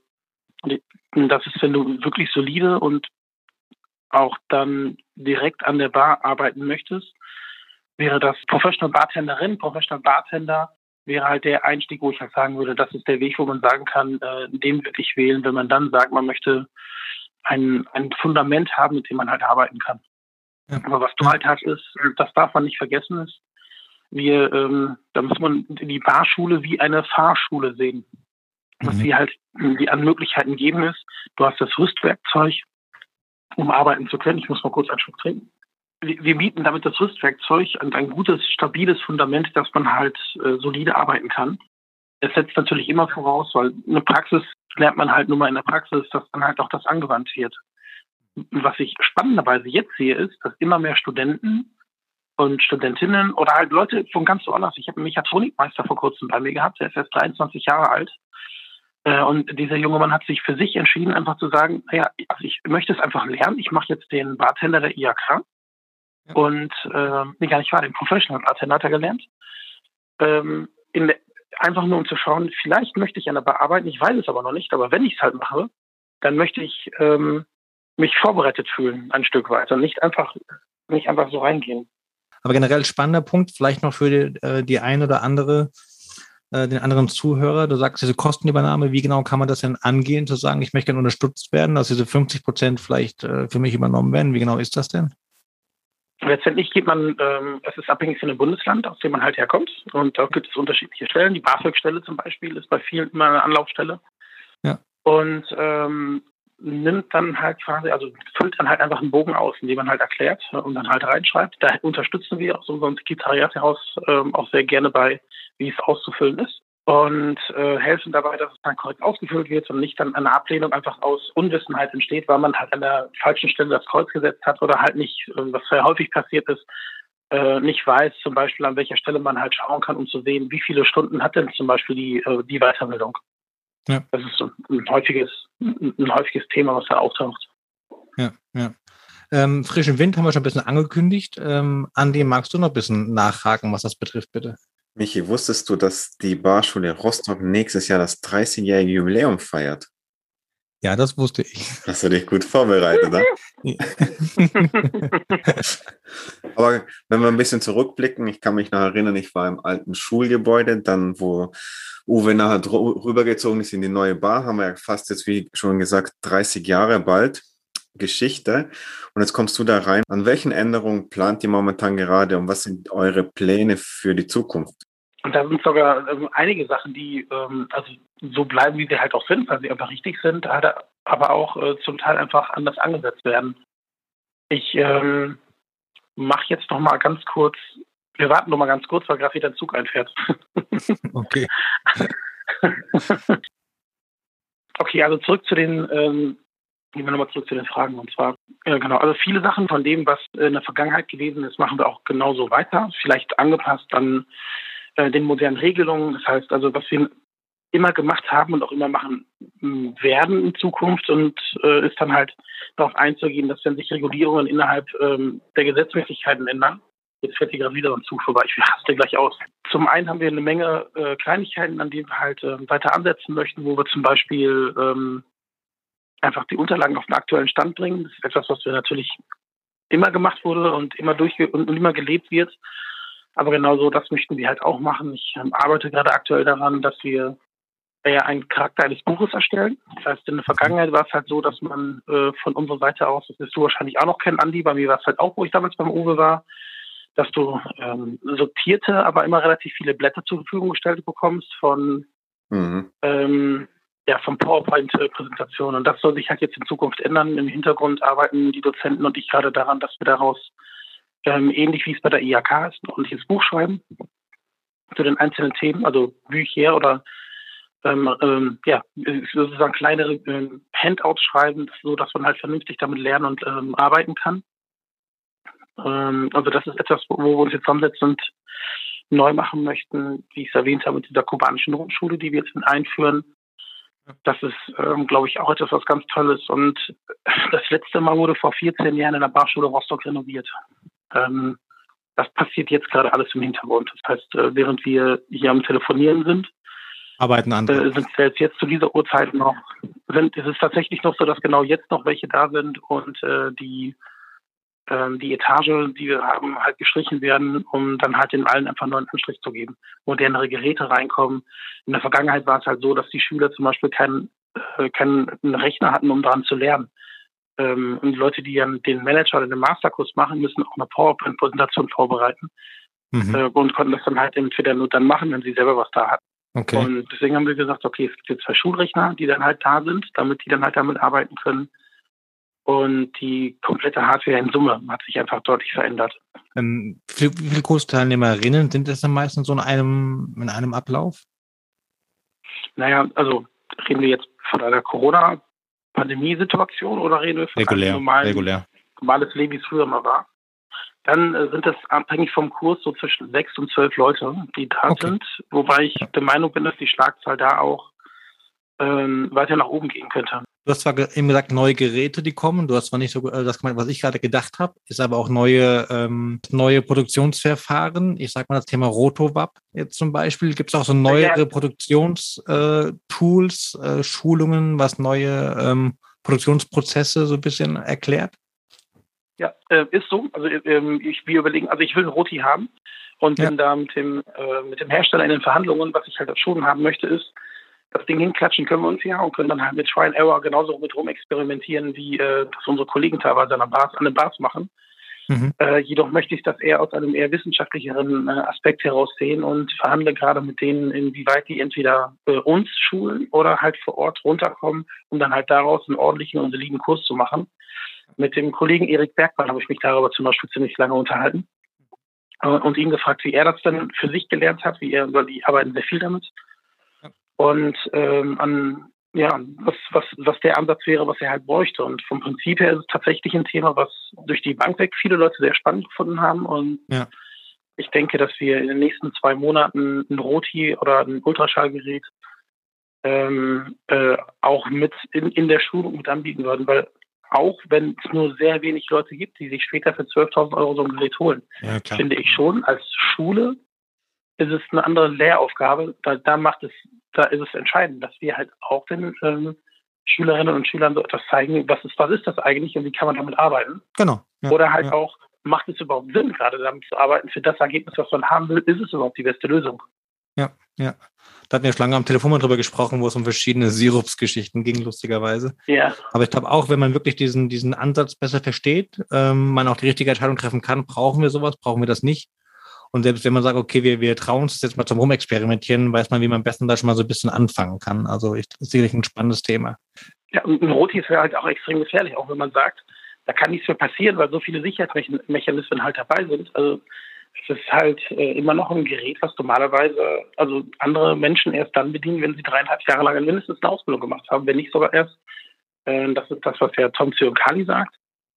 S1: das ist, wenn du wirklich solide und auch dann direkt an der Bar arbeiten möchtest, wäre das Professional Bartenderin, Professional Bartender wäre halt der Einstieg, wo ich halt sagen würde, das ist der Weg, wo man sagen kann, äh, den würde ich wählen, wenn man dann sagt, man möchte ein, ein Fundament haben, mit dem man halt arbeiten kann. Ja. Aber was du halt hast, ist, das darf man nicht vergessen, ist, Wir, ähm, da muss man die Barschule wie eine Fahrschule sehen. Was sie halt die an Möglichkeiten geben ist, du hast das Rüstwerkzeug, um arbeiten zu können. Ich muss mal kurz einen Schluck trinken. Wir, wir bieten damit das Rüstwerkzeug und ein gutes, stabiles Fundament, dass man halt äh, solide arbeiten kann. Es setzt natürlich immer voraus, weil eine Praxis lernt man halt nur mal in der Praxis, dass dann halt auch das angewandt wird. Was ich spannenderweise jetzt sehe, ist, dass immer mehr Studenten und Studentinnen oder halt Leute von ganz woanders. Ich habe einen Mechatronikmeister vor kurzem bei mir gehabt, der ist erst dreiundzwanzig Jahre alt. Und dieser junge Mann hat sich für sich entschieden, einfach zu sagen, naja, also ich möchte es einfach lernen. Ich mache jetzt den Bartender der I H K. Ja. Und, äh, nee, gar nicht wahr, den Professional Bartender hat er gelernt. Ähm, in, einfach nur um zu schauen, vielleicht möchte ich an der Bar arbeiten, ich weiß es aber noch nicht, aber wenn ich es halt mache, dann möchte ich ähm, mich vorbereitet fühlen, ein Stück weit und nicht einfach, nicht einfach so reingehen.
S4: Aber generell spannender Punkt, vielleicht noch für die, äh, die ein oder andere, äh, den anderen Zuhörer. Du sagst, diese Kostenübernahme, wie genau kann man das denn angehen, zu sagen, ich möchte gerne unterstützt werden, dass diese fünfzig Prozent vielleicht äh, für mich übernommen werden? Wie genau ist das denn?
S1: Letztendlich geht man, ähm, es ist abhängig von dem Bundesland, aus dem man halt herkommt. Und da gibt es unterschiedliche Stellen. Die BAföG-Stelle zum Beispiel ist bei vielen immer eine Anlaufstelle. Ja. Und ähm, nimmt dann halt quasi, also füllt dann halt einfach einen Bogen aus, in dem man halt erklärt und dann halt reinschreibt. Da unterstützen wir aus unserem Sekretariat heraus ähm, auch sehr gerne bei, wie es auszufüllen ist. Und äh, helfen dabei, dass es dann korrekt ausgefüllt wird und nicht dann eine Ablehnung einfach aus Unwissenheit entsteht, weil man halt an der falschen Stelle das Kreuz gesetzt hat oder halt nicht, äh, was sehr häufig passiert ist, äh, nicht weiß zum Beispiel, an welcher Stelle man halt schauen kann, um zu sehen, wie viele Stunden hat denn zum Beispiel die, äh, die Weiterbildung. Ja. Das ist so ein häufiges, ein häufiges Thema, was da auftaucht.
S4: Ja, ja. Ähm, frischen Wind haben wir schon ein bisschen angekündigt. Ähm, Andi, magst du noch ein bisschen nachhaken, was das betrifft, bitte?
S3: Michi, wusstest du, dass die Barschule Rostock nächstes Jahr das dreißigjährige Jubiläum feiert?
S4: Ja, das wusste ich.
S3: Hast du dich gut vorbereitet, ne? Aber wenn wir ein bisschen zurückblicken, ich kann mich noch erinnern, ich war im alten Schulgebäude, dann wo Uwe nachher dr- rübergezogen ist in die neue Bar, haben wir ja fast jetzt, wie schon gesagt, dreißig Jahre bald Geschichte. Und jetzt kommst du da rein. An welchen Änderungen plant ihr momentan gerade und was sind eure Pläne für die Zukunft?
S1: Und da sind sogar ähm, einige Sachen, die ähm, also so bleiben, wie sie halt auch sind, weil sie einfach richtig sind, aber auch äh, zum Teil einfach anders angesetzt werden. Ich ähm, mache jetzt noch mal ganz kurz, wir warten noch mal ganz kurz, weil gerade wieder ein Zug einfährt.
S4: Okay.
S1: Okay, also zurück zu den ähm, Gehen wir nochmal zurück zu den Fragen. Und zwar, äh, genau, also viele Sachen von dem, was in der Vergangenheit gewesen ist, machen wir auch genauso weiter. Vielleicht angepasst an äh, den modernen Regelungen. Das heißt also, was wir immer gemacht haben und auch immer machen werden in Zukunft und äh, ist dann halt darauf einzugehen, dass wenn sich Regulierungen innerhalb ähm, der Gesetzmäßigkeiten ändern, jetzt fährt hier gerade wieder ein Zug vorbei, ich raste gleich aus. Zum einen haben wir eine Menge äh, Kleinigkeiten, an denen wir halt äh, weiter ansetzen möchten, wo wir zum Beispiel ähm, einfach die Unterlagen auf den aktuellen Stand bringen. Das ist etwas, was wir natürlich immer gemacht wurde und immer durchge- und immer gelebt wird. Aber genauso das möchten wir halt auch machen. Ich ähm, arbeite gerade aktuell daran, dass wir äh, einen Charakter eines Buches erstellen. Das heißt, in der Vergangenheit war es halt so, dass man äh, von unserer Seite aus, das wirst du wahrscheinlich auch noch kennen, Andi, bei mir war es halt auch, wo ich damals beim Uwe war, dass du ähm, sortierte, aber immer relativ viele Blätter zur Verfügung gestellt bekommst von mhm. ähm, ja, von PowerPoint-Präsentationen. Und das soll sich halt jetzt in Zukunft ändern. Im Hintergrund arbeiten die Dozenten und ich gerade daran, dass wir daraus, ähm, ähnlich wie es bei der I H K ist, ein ordentliches Buch schreiben zu den einzelnen Themen, also Bücher oder ähm, ähm, ja, sozusagen kleinere ähm, Handouts schreiben, so dass man halt vernünftig damit lernen und ähm, arbeiten kann. Ähm, also das ist etwas, wo wir uns jetzt zusammensetzen und neu machen möchten, wie ich es erwähnt habe, mit dieser kubanischen Grundschule, die wir jetzt einführen. Das ist, ähm, glaube ich, auch etwas, was ganz Tolles. Und das letzte Mal wurde vor vierzehn Jahren in der Barschule Rostock renoviert. Ähm, das passiert jetzt gerade alles im Hintergrund. Das heißt, äh, während wir hier am Telefonieren sind,
S4: arbeiten andere.
S1: Äh, sind jetzt, jetzt zu dieser Uhrzeit noch, sind, es ist tatsächlich noch so, dass genau jetzt noch welche da sind und äh, die die Etage, die wir haben, halt gestrichen werden, um dann halt den allen einfach nur einen Anstrich zu geben. Modernere Geräte reinkommen. In der Vergangenheit war es halt so, dass die Schüler zum Beispiel keinen, äh, keinen Rechner hatten, um daran zu lernen. Ähm, und die Leute, die dann den Manager oder den Masterkurs machen, müssen auch eine PowerPoint-Präsentation vorbereiten. Mhm. Äh, und konnten das dann halt entweder nur dann machen, wenn sie selber was da hatten. Okay. Und deswegen haben wir gesagt, okay, es gibt jetzt zwei Schulrechner, die dann halt da sind, damit die dann halt damit arbeiten können. Und die komplette Hardware in Summe hat sich einfach deutlich verändert.
S4: Ähm, wie, wie viele Kursteilnehmerinnen sind es dann meistens so in einem, in einem Ablauf?
S1: Naja, also reden wir jetzt von einer Corona-Pandemie-Situation oder reden wir von
S4: regulär,
S1: einem normalen,
S4: regulär.
S1: normales Leben, wie es früher mal war? Dann äh, sind es abhängig vom Kurs so zwischen sechs und zwölf Leute, die da
S4: Okay.
S1: sind. Wobei ich der Meinung bin, dass die Schlagzahl da auch ähm, weiter nach oben gehen könnte.
S4: Du hast zwar ge- eben gesagt, neue Geräte, die kommen. Du hast zwar nicht so äh, das gemeint, was ich gerade gedacht habe, ist aber auch neue, ähm, neue Produktionsverfahren. Ich sag mal das Thema Rotowab jetzt zum Beispiel. Gibt es auch so neuere
S1: Ja.
S4: Produktionstools, äh, Tools, äh, Schulungen, was neue ähm, Produktionsprozesse so ein bisschen erklärt?
S1: Ja, äh, ist so. Also ähm, ich, wir überlegen, also ich will einen Roti haben und
S4: Ja.
S1: bin da mit dem, äh, mit dem Hersteller in den Verhandlungen. Was ich halt schon haben möchte, ist, das Ding hinklatschen können wir uns ja und können dann halt mit Try and Error genauso mit rum experimentieren, wie äh, das unsere Kollegen teilweise an der Bars, an den Bars machen.
S4: Mhm.
S1: Äh, jedoch möchte ich das eher aus einem eher wissenschaftlicheren äh, Aspekt heraus sehen und verhandle gerade mit denen, inwieweit die entweder äh, uns schulen oder halt vor Ort runterkommen, um dann halt daraus einen ordentlichen und soliden Kurs zu machen. Mit dem Kollegen Erik Bergmann habe ich mich darüber zum Beispiel ziemlich lange unterhalten äh, und ihn gefragt, wie er das dann für sich gelernt hat, wie er, weil die arbeiten sehr viel damit. Und ähm, an ja, was, was, was der Ansatz wäre, was er halt bräuchte. Und vom Prinzip her ist es tatsächlich ein Thema, was durch die Bank weg viele Leute sehr spannend gefunden haben. Und
S4: Ja.
S1: ich denke, dass wir in den nächsten zwei Monaten ein Roti oder ein Ultraschallgerät ähm, äh, auch mit in, in der Schulung mit anbieten würden, weil auch wenn es nur sehr wenig Leute gibt, die sich später für zwölftausend Euro so ein Gerät holen,
S4: Ja, klar.
S1: finde ich schon, als Schule ist es eine andere Lehraufgabe. Da, da macht es, da ist es entscheidend, dass wir halt auch den ähm, Schülerinnen und Schülern so etwas zeigen, was ist, was ist das eigentlich und wie kann man damit arbeiten.
S4: Genau. Ja.
S1: Oder halt
S4: ja.
S1: auch, macht es überhaupt Sinn, gerade damit zu arbeiten für das Ergebnis, was man haben will, ist es überhaupt die beste Lösung?
S4: Ja, ja. Da hatten wir schon lange am Telefon mal drüber gesprochen, wo es um verschiedene Sirupsgeschichten ging, lustigerweise.
S1: Ja.
S4: Aber ich glaube auch, wenn man wirklich diesen, diesen Ansatz besser versteht, ähm, man auch die richtige Entscheidung treffen kann, brauchen wir sowas, brauchen wir das nicht. Und selbst wenn man sagt, okay, wir, wir trauen uns jetzt mal zum Rumexperimentieren, weiß man, wie man am besten da schon mal so ein bisschen anfangen kann. Also ich, das ist sicherlich ein spannendes Thema.
S1: Ja, und ein Roti ist halt auch extrem gefährlich, auch wenn man sagt, da kann nichts mehr passieren, weil so viele Sicherheitsmechanismen halt dabei sind. Also es ist halt äh, immer noch ein Gerät, was normalerweise, also andere Menschen erst dann bedienen, wenn sie dreieinhalb Jahre lang mindestens eine Ausbildung gemacht haben, wenn nicht sogar erst. Äh, das ist das, was der Tom Zionkali sagt.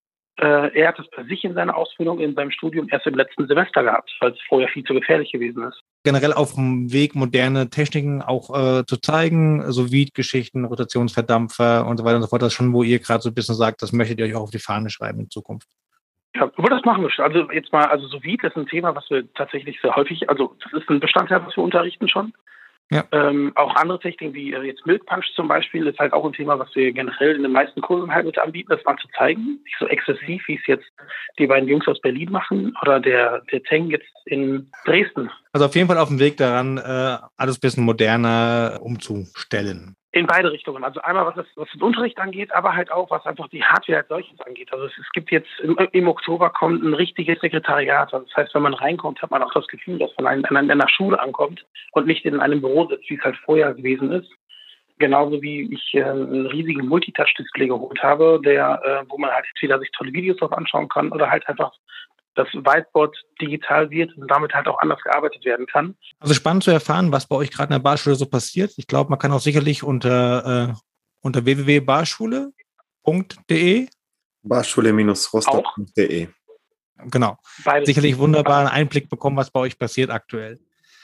S1: Äh, er hat es bei sich in seiner Ausbildung, in seinem Studium erst im letzten Semester gehabt, weil es vorher viel zu gefährlich gewesen ist.
S4: Generell auf dem Weg, moderne Techniken auch äh, zu zeigen, so Vide-Geschichten, Rotationsverdampfer und so weiter und so fort. Das ist schon, wo ihr gerade so ein bisschen sagt, das möchtet ihr euch auch auf die Fahne schreiben in Zukunft.
S1: Ja, aber das machen wir schon. Also jetzt mal, also so Vide ist ein Thema, was wir tatsächlich sehr häufig, also das ist ein Bestandteil, was wir unterrichten schon.
S4: Ja.
S1: Ähm, auch andere Techniken wie äh, jetzt Milk Punch zum Beispiel ist halt auch ein Thema, was wir generell in den meisten Kursen halt mit anbieten, das mal zu zeigen. Nicht so exzessiv, wie es jetzt die beiden Jungs aus Berlin machen oder der, der Teng jetzt in Dresden.
S4: Also auf jeden Fall auf dem Weg daran, äh, alles ein bisschen moderner umzustellen.
S1: In beide Richtungen. Also einmal, was, das, was den Unterricht angeht, aber halt auch, was einfach die Hardware als solches angeht. Also es, es gibt jetzt, im, im Oktober kommt ein richtiges Sekretariat. Also das heißt, wenn man reinkommt, hat man auch das Gefühl, dass man in, in einer Schule ankommt und nicht in einem Büro sitzt, wie es halt vorher gewesen ist. Genauso wie ich äh, einen riesigen Multitouch-Display geholt habe, der, äh, wo man halt entweder sich tolle Videos drauf anschauen kann oder halt einfach das Whiteboard digital wird und damit halt auch anders gearbeitet werden kann.
S4: Also spannend zu erfahren, was bei euch gerade in der Barschule so passiert. Ich glaube, man kann auch sicherlich unter, äh, unter w w w punkt barschule punkt de
S3: barschule rostock punkt de
S4: genau,
S1: Beides.
S4: sicherlich wunderbar einen Einblick bekommen, was bei euch passiert aktuell.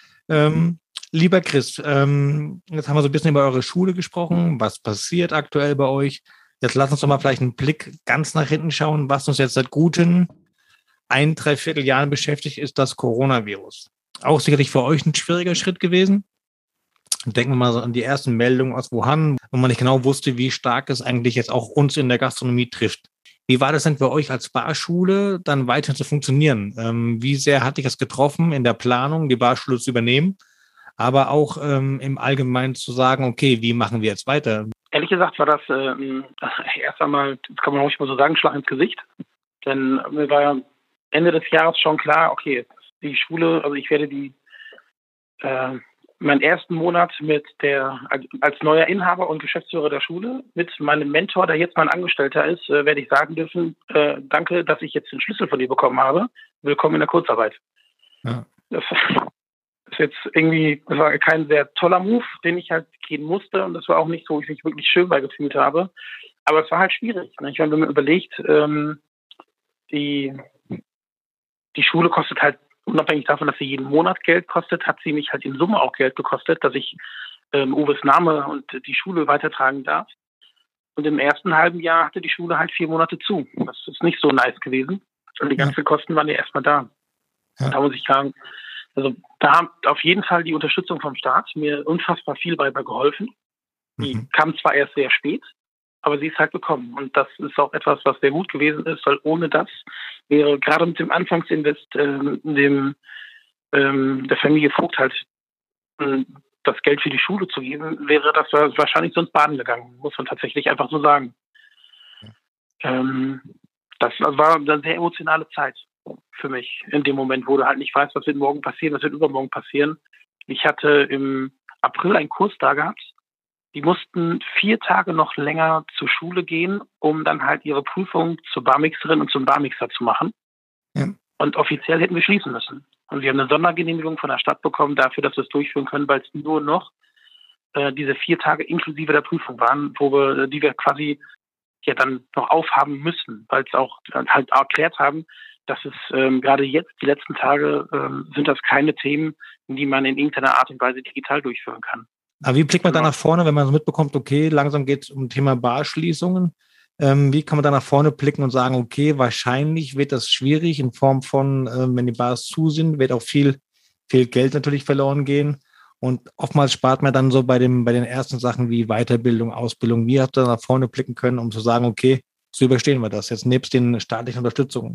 S4: Ähm, lieber Chris, ähm, jetzt haben wir so ein bisschen über eure Schule gesprochen, was passiert aktuell bei euch. Jetzt lass uns doch mal vielleicht einen Blick ganz nach hinten schauen, was uns jetzt seit guten ein, dreiviertel Jahren beschäftigt, ist das Coronavirus. Auch sicherlich für euch ein schwieriger Schritt gewesen. Denken wir mal so an die ersten Meldungen aus Wuhan, wo man nicht genau wusste, wie stark es eigentlich jetzt auch uns in der Gastronomie trifft. Wie war das denn für euch als Barschule, dann weiter zu funktionieren? Ähm, wie sehr hat dich das getroffen in der Planung, die Barschule zu übernehmen, aber auch ähm, im Allgemeinen zu sagen, okay, wie machen wir jetzt weiter?
S1: Ehrlich gesagt war das äh, erst einmal, das kann man ruhig mal so sagen, Schlag ins Gesicht. Denn mir war ja Ende des Jahres schon klar, okay, die Schule, also ich werde die äh, meinen ersten Monat mit der als neuer Inhaber und Geschäftsführer der Schule mit meinem Mentor, der jetzt mein Angestellter ist, äh, werde ich sagen dürfen, äh, danke, dass ich jetzt den Schlüssel von dir bekommen habe. Willkommen in der Kurzarbeit.
S4: Ja.
S1: Das ist jetzt irgendwie, das war kein sehr toller Move, den ich halt gehen musste und das war auch nicht so, wo ich mich wirklich schön bei gefühlt habe. Aber es war halt schwierig. Ne? Ich meine, wenn man überlegt, ähm, die die Schule kostet halt, unabhängig davon, dass sie jeden Monat Geld kostet, hat sie mich halt in Summe auch Geld gekostet, dass ich ähm, Uwes Name und die Schule weitertragen darf. Und im ersten halben Jahr hatte die Schule halt vier Monate zu. Das ist nicht so nice gewesen. Und die ganzen ja. Kosten waren ja erstmal da. Ja. Und da muss ich sagen, also da haben auf jeden Fall die Unterstützung vom Staat mir unfassbar viel bei, bei geholfen. Die mhm. kam zwar erst sehr spät, aber sie ist halt gekommen. Und das ist auch etwas, was sehr gut gewesen ist, weil ohne das wäre gerade mit dem Anfangsinvest ähm, dem, ähm, der Familie Vogt halt äh, das Geld für die Schule zu geben, wäre das wahrscheinlich sonst baden gegangen, muss man tatsächlich einfach so sagen. Ja. Ähm, das war eine sehr emotionale Zeit für mich in dem Moment, wo du halt nicht weißt, was wird morgen passieren, was wird übermorgen passieren. Ich hatte im April einen Kurs da gehabt. Die mussten vier Tage noch länger zur Schule gehen, um dann halt ihre Prüfung zur Barmixerin und zum Barmixer zu machen. Ja. Und offiziell hätten wir schließen müssen. Und wir haben eine Sondergenehmigung von der Stadt bekommen dafür, dass wir es durchführen können, weil es nur noch äh, diese vier Tage inklusive der Prüfung waren, wo wir, die wir quasi ja dann noch aufhaben müssen, weil es auch halt erklärt haben, dass es ähm, gerade jetzt, die letzten Tage, ähm, sind das keine Themen, die man in irgendeiner Art und Weise digital durchführen kann.
S4: Aber wie blickt man da nach vorne, wenn man so mitbekommt, okay, langsam geht es um Thema Barschließungen? Ähm, wie kann man da nach vorne blicken und sagen, okay, wahrscheinlich wird das schwierig in Form von, ähm, wenn die Bars zu sind, wird auch viel, viel Geld natürlich verloren gehen. Und oftmals spart man dann so bei dem, bei den ersten Sachen wie Weiterbildung, Ausbildung. Wie habt ihr da nach vorne blicken können, um zu sagen, okay, so überstehen wir das jetzt nebst den staatlichen Unterstützungen?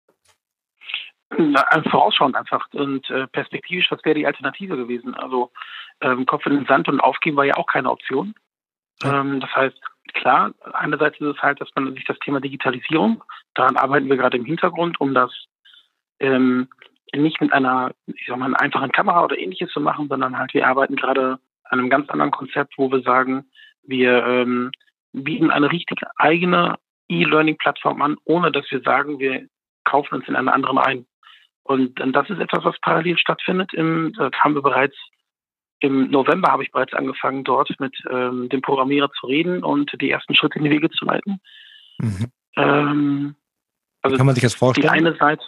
S1: Na, vorausschauend einfach und äh, perspektivisch, was wäre die Alternative gewesen? Also ähm, Kopf in den Sand und aufgeben war ja auch keine Option. Ja. Ähm, das heißt, klar, einerseits ist es halt, dass man sich das Thema Digitalisierung, daran arbeiten wir gerade im Hintergrund, um das ähm, nicht mit einer, ich sag mal, einer einfachen Kamera oder ähnliches zu machen, sondern halt, wir arbeiten gerade an einem ganz anderen Konzept, wo wir sagen, wir ähm, bieten eine richtig eigene E-Learning-Plattform an, ohne dass wir sagen, wir kaufen uns in einer anderen ein. Und das ist etwas, was parallel stattfindet. Im, das haben wir bereits im November habe ich bereits angefangen, dort mit ähm, dem Programmierer zu reden und die ersten Schritte in die Wege zu leiten. Mhm. Ähm, also
S4: Wie kann man sich das vorstellen?
S1: Die eine Seite,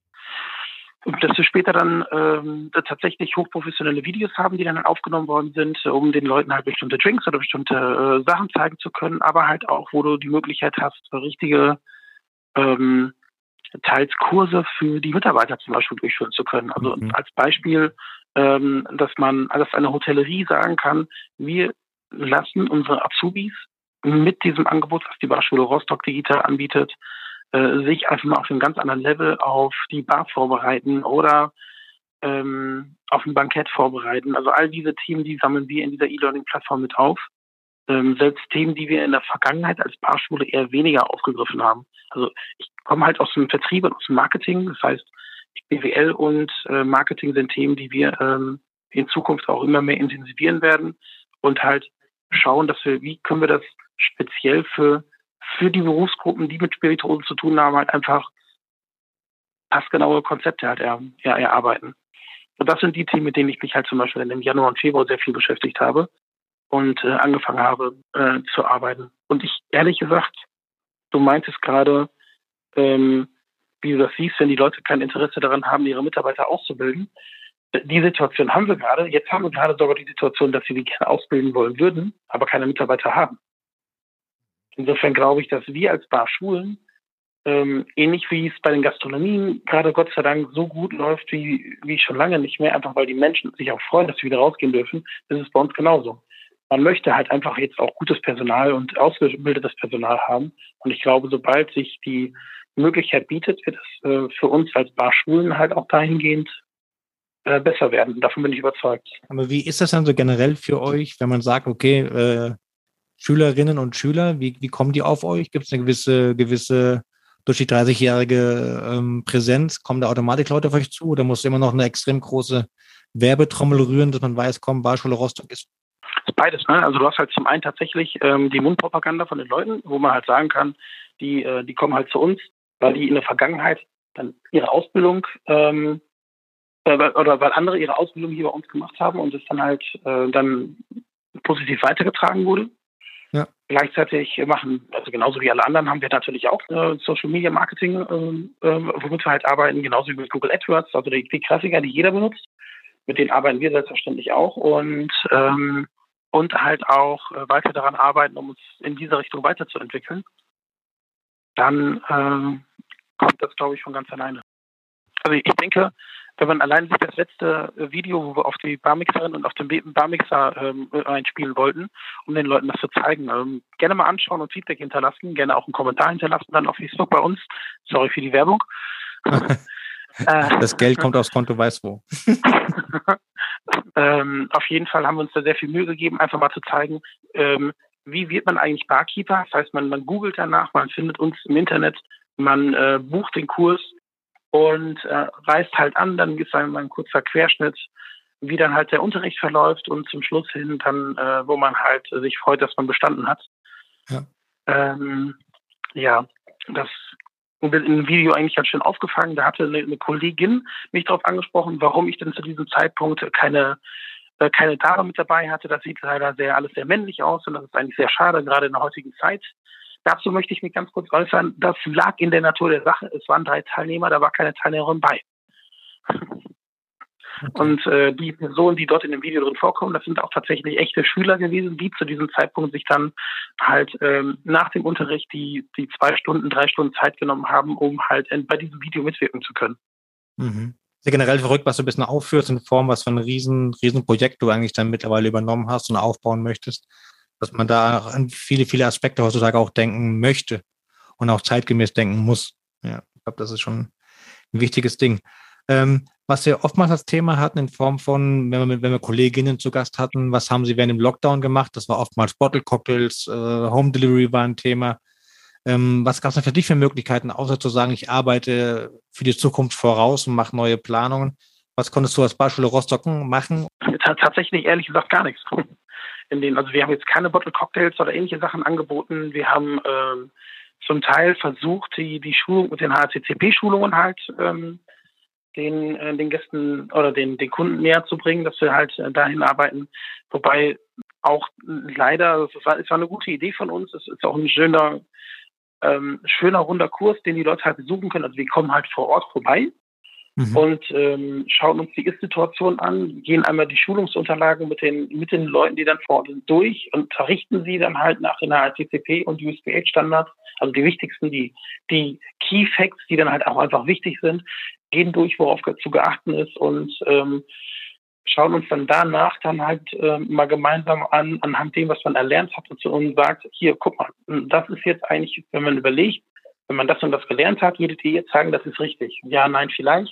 S1: dass wir später dann ähm, tatsächlich hochprofessionelle Videos haben, die dann aufgenommen worden sind, um den Leuten halt bestimmte Drinks oder bestimmte äh, Sachen zeigen zu können, aber halt auch, wo du die Möglichkeit hast, richtige ähm, teils Kurse für die Mitarbeiter zum Beispiel durchführen zu können. Also mhm. als Beispiel, ähm, dass man, dass eine Hotellerie sagen kann, wir lassen unsere Azubis mit diesem Angebot, was die Barschule Rostock digital anbietet, äh, sich einfach mal auf einem ganz anderen Level auf die Bar vorbereiten oder ähm, auf ein Bankett vorbereiten. Also all diese Themen, die sammeln wir in dieser E-Learning-Plattform mit auf. Ähm, selbst Themen, die wir in der Vergangenheit als Barschule eher weniger aufgegriffen haben. Also ich komme halt aus dem Vertrieb und aus dem Marketing. Das heißt, B W L und äh, Marketing sind Themen, die wir ähm, in Zukunft auch immer mehr intensivieren werden und halt schauen, dass wir, wie können wir das speziell für, für die Berufsgruppen, die mit Spirituosen zu tun haben, halt einfach passgenaue Konzepte halt er, er, erarbeiten. Und das sind die Themen, mit denen ich mich halt zum Beispiel im Januar und Februar sehr viel beschäftigt habe und äh, angefangen habe äh, zu arbeiten. Und ich, ehrlich gesagt, du meintest gerade, ähm, wie du das siehst, wenn die Leute kein Interesse daran haben, ihre Mitarbeiter auszubilden. Die Situation haben wir gerade. Jetzt haben wir gerade sogar die Situation, dass wir die gerne ausbilden wollen würden, aber keine Mitarbeiter haben. Insofern glaube ich, dass wir als Barschulen, ähm, ähnlich wie es bei den Gastronomien gerade Gott sei Dank so gut läuft, wie, wie schon lange nicht mehr, einfach weil die Menschen sich auch freuen, dass sie wieder rausgehen dürfen, das ist bei uns genauso. Man möchte halt einfach jetzt auch gutes Personal und ausgebildetes Personal haben. Und ich glaube, sobald sich die Möglichkeit bietet, wird es äh, für uns als Barschulen halt auch dahingehend äh, besser werden. Davon bin ich überzeugt.
S4: Aber wie ist das dann so generell für euch, wenn man sagt, okay, äh, Schülerinnen und Schüler, wie, wie kommen die auf euch? Gibt es eine gewisse, gewisse durch die dreißigjährige ähm, Präsenz, kommen da automatisch Leute auf euch zu oder muss immer noch eine extrem große Werbetrommel rühren, dass man weiß, komm, Barschule Rostock ist?
S1: Beides, ne? Also du hast halt zum einen tatsächlich ähm, die Mundpropaganda von den Leuten, wo man halt sagen kann, die, äh, die kommen halt zu uns, weil die in der Vergangenheit dann ihre Ausbildung ähm, äh, oder weil andere ihre Ausbildung hier bei uns gemacht haben und es dann halt äh, dann positiv weitergetragen wurde.
S4: Ja.
S1: Gleichzeitig machen, also genauso wie alle anderen, haben wir natürlich auch äh, Social Media Marketing, äh, äh, womit wir halt arbeiten, genauso wie mit Google AdWords, also die, die Klassiker, die jeder benutzt. Mit denen arbeiten wir selbstverständlich auch und, ähm, und halt auch äh, weiter daran arbeiten, um uns in diese Richtung weiterzuentwickeln. Dann ähm, kommt das, glaube ich, von ganz alleine. Also ich denke, wenn man allein sich das letzte Video, wo wir auf die Barmixerin und auf den Barmixer ähm, einspielen wollten, um den Leuten das zu zeigen, ähm, gerne mal anschauen und Feedback hinterlassen, gerne auch einen Kommentar hinterlassen, dann auf Facebook bei uns. Sorry für die Werbung.
S4: Das Geld kommt aufs Konto, weiß wo.
S1: ähm, auf jeden Fall haben wir uns da sehr viel Mühe gegeben, einfach mal zu zeigen, ähm, wie wird man eigentlich Barkeeper. Das heißt, man, man googelt danach, man findet uns im Internet, man äh, bucht den Kurs und äh, reist halt an, dann ist dann mal ein kurzer Querschnitt, wie dann halt der Unterricht verläuft und zum Schluss hin dann, äh, wo man halt äh, sich freut, dass man bestanden hat.
S4: Ja,
S1: ähm, ja das in dem Video eigentlich ganz schön aufgefangen. Da hatte eine, eine Kollegin mich darauf angesprochen, warum ich denn zu diesem Zeitpunkt keine äh, keine Dame mit dabei hatte. Das sieht leider sehr alles sehr männlich aus und das ist eigentlich sehr schade, gerade in der heutigen Zeit. Dazu möchte ich mich ganz kurz äußern. Das lag in der Natur der Sache. Es waren drei Teilnehmer, da war keine Teilnehmerin bei. Okay. Und äh, die Personen, die dort in dem Video drin vorkommen, das sind auch tatsächlich echte Schüler gewesen, die zu diesem Zeitpunkt sich dann halt ähm, nach dem Unterricht die, die zwei Stunden, drei Stunden Zeit genommen haben, um halt bei diesem Video mitwirken zu können.
S4: Mhm. Sehr generell verrückt, was du ein bisschen aufführst in Form, was für ein riesen, riesen Projekt du eigentlich dann mittlerweile übernommen hast und aufbauen möchtest, dass man da an viele, viele Aspekte heutzutage auch denken möchte und auch zeitgemäß denken muss. Ja, ich glaube, das ist schon ein wichtiges Ding. Ähm, was wir oftmals als Thema hatten in Form von, wenn wir, wenn wir Kolleginnen zu Gast hatten, was haben sie während dem Lockdown gemacht? Das war oftmals Bottle Cocktails, äh, Home Delivery war ein Thema. Ähm, was gab es denn für dich für Möglichkeiten, außer zu sagen, ich arbeite für die Zukunft voraus und mache neue Planungen? Was konntest du als Beispiel Rostock machen?
S1: Tatsächlich ehrlich gesagt gar nichts. In denen, also wir haben jetzt keine Bottle Cocktails oder ähnliche Sachen angeboten. Wir haben ähm, zum Teil versucht, die, die Schulung mit den H A C C P-Schulungen halt ähm, den, äh, den Gästen oder den, den Kunden näher zu bringen, dass wir halt äh, dahin arbeiten. Wobei auch leider, es war, es war eine gute Idee von uns, es ist auch ein schöner, ähm, schöner runder Kurs, den die Leute halt besuchen können. Also wir kommen halt vor Ort vorbei mhm. und ähm, schauen uns die Ist-Situation an, gehen einmal die Schulungsunterlagen mit den, mit den Leuten, die dann vor Ort sind, durch und verrichten sie dann halt nach den H A C C P und U S P H-Standards, also die wichtigsten, die, die Key Facts, die dann halt auch einfach wichtig sind, gehen durch, worauf zu geachten ist und ähm, schauen uns dann danach dann halt ähm, mal gemeinsam an, anhand dem, was man erlernt hat und, und sagt, hier, guck mal, das ist jetzt eigentlich, wenn man überlegt, wenn man das und das gelernt hat, würdet ihr jetzt sagen, das ist richtig. Ja, nein, vielleicht.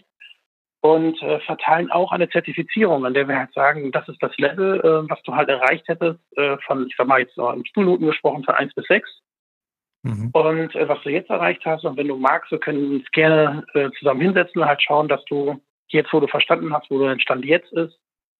S1: Und äh, verteilen auch eine Zertifizierung, an der wir halt sagen, das ist das Level, äh, was du halt erreicht hättest, äh, von, ich sag mal jetzt noch in Schulnoten gesprochen, von eins bis sechs. Mhm. Und äh, was du jetzt erreicht hast, und wenn du magst, wir können uns gerne äh, zusammen hinsetzen und halt schauen, dass du jetzt, wo du verstanden hast, wo dein Stand jetzt ist,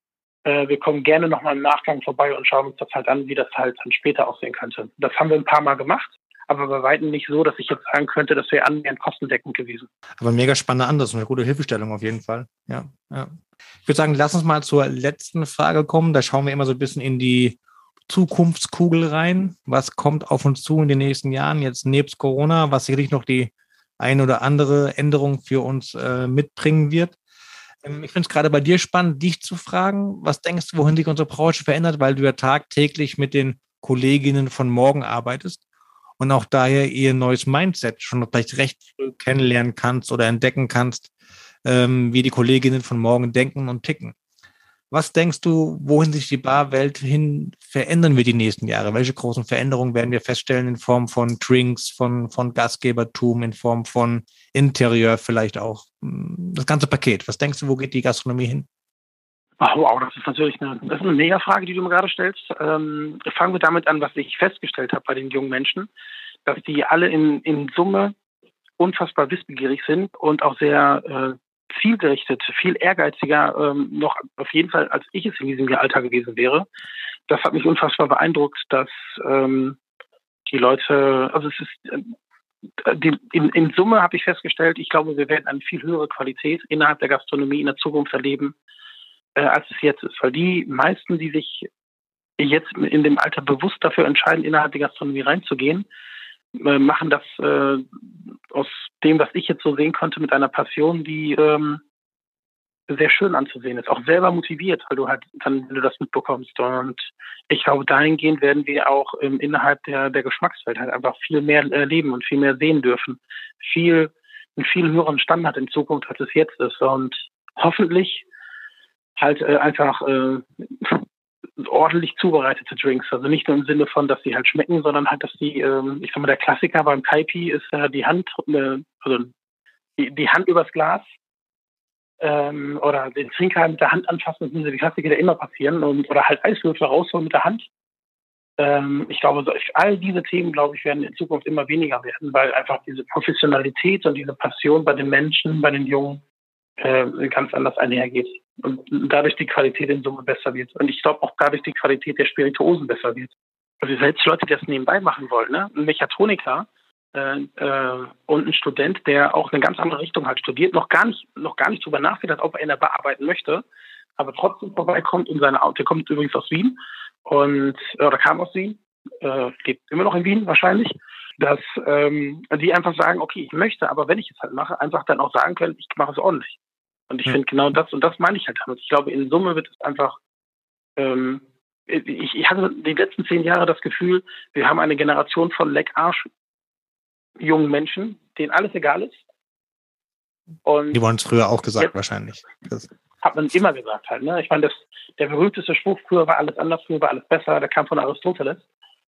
S1: äh, wir kommen gerne nochmal im Nachgang vorbei und schauen uns das halt an, wie das halt dann später aussehen könnte. Das haben wir ein paar Mal gemacht, aber bei weitem nicht so, dass ich jetzt sagen könnte, das wäre annähernd kostendeckend gewesen.
S4: Aber mega spannender Ansatz und eine gute Hilfestellung auf jeden Fall. Ja, ja. Ich würde sagen, lass uns mal zur letzten Frage kommen. Da schauen wir immer so ein bisschen in die Zukunftskugel rein. Was kommt auf uns zu in den nächsten Jahren, jetzt nebst Corona, was sicherlich noch die ein oder andere Änderung für uns äh, mitbringen wird. Ähm, ich finde es gerade bei dir spannend, dich zu fragen, was denkst du, wohin sich unsere Branche verändert, weil du ja tagtäglich mit den Kolleginnen von morgen arbeitest und auch daher ihr neues Mindset schon vielleicht recht früh kennenlernen kannst oder entdecken kannst, ähm, wie die Kolleginnen von morgen denken und ticken. Was denkst du, wohin sich die Barwelt hin verändern wird die nächsten Jahre? Welche großen Veränderungen werden wir feststellen in Form von Drinks, von, von Gastgebertum, in Form von Interieur vielleicht auch? Das ganze Paket. Was denkst du, wo geht die Gastronomie hin?
S1: Oh, wow, das ist natürlich eine, das ist eine Mega-Frage, die du mir gerade stellst. Ähm, fangen wir damit an, was ich festgestellt habe bei den jungen Menschen, dass die alle in, in Summe unfassbar wissbegierig sind und auch sehr äh, zielgerichtet, viel ehrgeiziger ähm, noch auf jeden Fall, als ich es in diesem Alter gewesen wäre. Das hat mich unfassbar beeindruckt, dass ähm, die Leute, also es ist äh, die, in, in Summe habe ich festgestellt, ich glaube, wir werden eine viel höhere Qualität innerhalb der Gastronomie in der Zukunft erleben, äh, als es jetzt ist. Weil die meisten, die sich jetzt in dem Alter bewusst dafür entscheiden, innerhalb der Gastronomie reinzugehen, äh, machen das äh, aus dem, was ich jetzt so sehen konnte, mit einer Passion, die ähm, sehr schön anzusehen ist, auch selber motiviert, weil du halt dann, wenn du das mitbekommst. Und ich glaube, dahingehend werden wir auch ähm, innerhalb der, der Geschmackswelt halt einfach viel mehr erleben und viel mehr sehen dürfen. Viel, einen viel höheren Standard in Zukunft, als es jetzt ist. Und hoffentlich halt äh, einfach äh, ordentlich zubereitete Drinks. Also nicht nur im Sinne von, dass sie halt schmecken, sondern halt, dass die, ähm, ich sag mal, der Klassiker beim Kaipi ist äh, die Hand, äh, also die, die Hand übers Glas. Ähm, oder den Trinker mit der Hand anfassen, das sind so die Klassiker, die immer passieren, und, oder halt Eiswürfel rausholen mit der Hand. Ähm, ich glaube, so, all diese Themen, glaube ich, werden in Zukunft immer weniger werden, weil einfach diese Professionalität und diese Passion bei den Menschen, bei den Jungen äh, ganz anders einhergeht. Und dadurch die Qualität in Summe besser wird. Und ich glaube auch dadurch die Qualität der Spirituosen besser wird. Also selbst Leute, die das nebenbei machen wollen, ne? Ein Mechatroniker, Äh, äh, und ein Student, der auch eine ganz andere Richtung halt studiert, noch gar nicht, noch gar nicht drüber nachgedacht, ob er in der Bar arbeiten möchte, aber trotzdem vorbeikommt in seine Auto. Der kommt übrigens aus Wien und oder kam aus Wien, äh, lebt immer noch in Wien wahrscheinlich, dass ähm, die einfach sagen, okay, ich möchte, aber wenn ich es halt mache, einfach dann auch sagen können, ich mache es ordentlich. Und ich mhm. finde genau das, und das meine ich halt damit. Ich glaube, in Summe wird es einfach ähm, ich, ich hatte die letzten zehn Jahre das Gefühl, wir haben eine Generation von Leckarsch jungen Menschen, denen alles egal ist. Und
S4: die wurden es früher auch gesagt,
S1: jetzt,
S4: wahrscheinlich. Das
S1: hat man immer gesagt halt. Ne? Ich meine, das, der berühmteste Spruch, früher war alles anders, früher war alles besser, der kam von Aristoteles.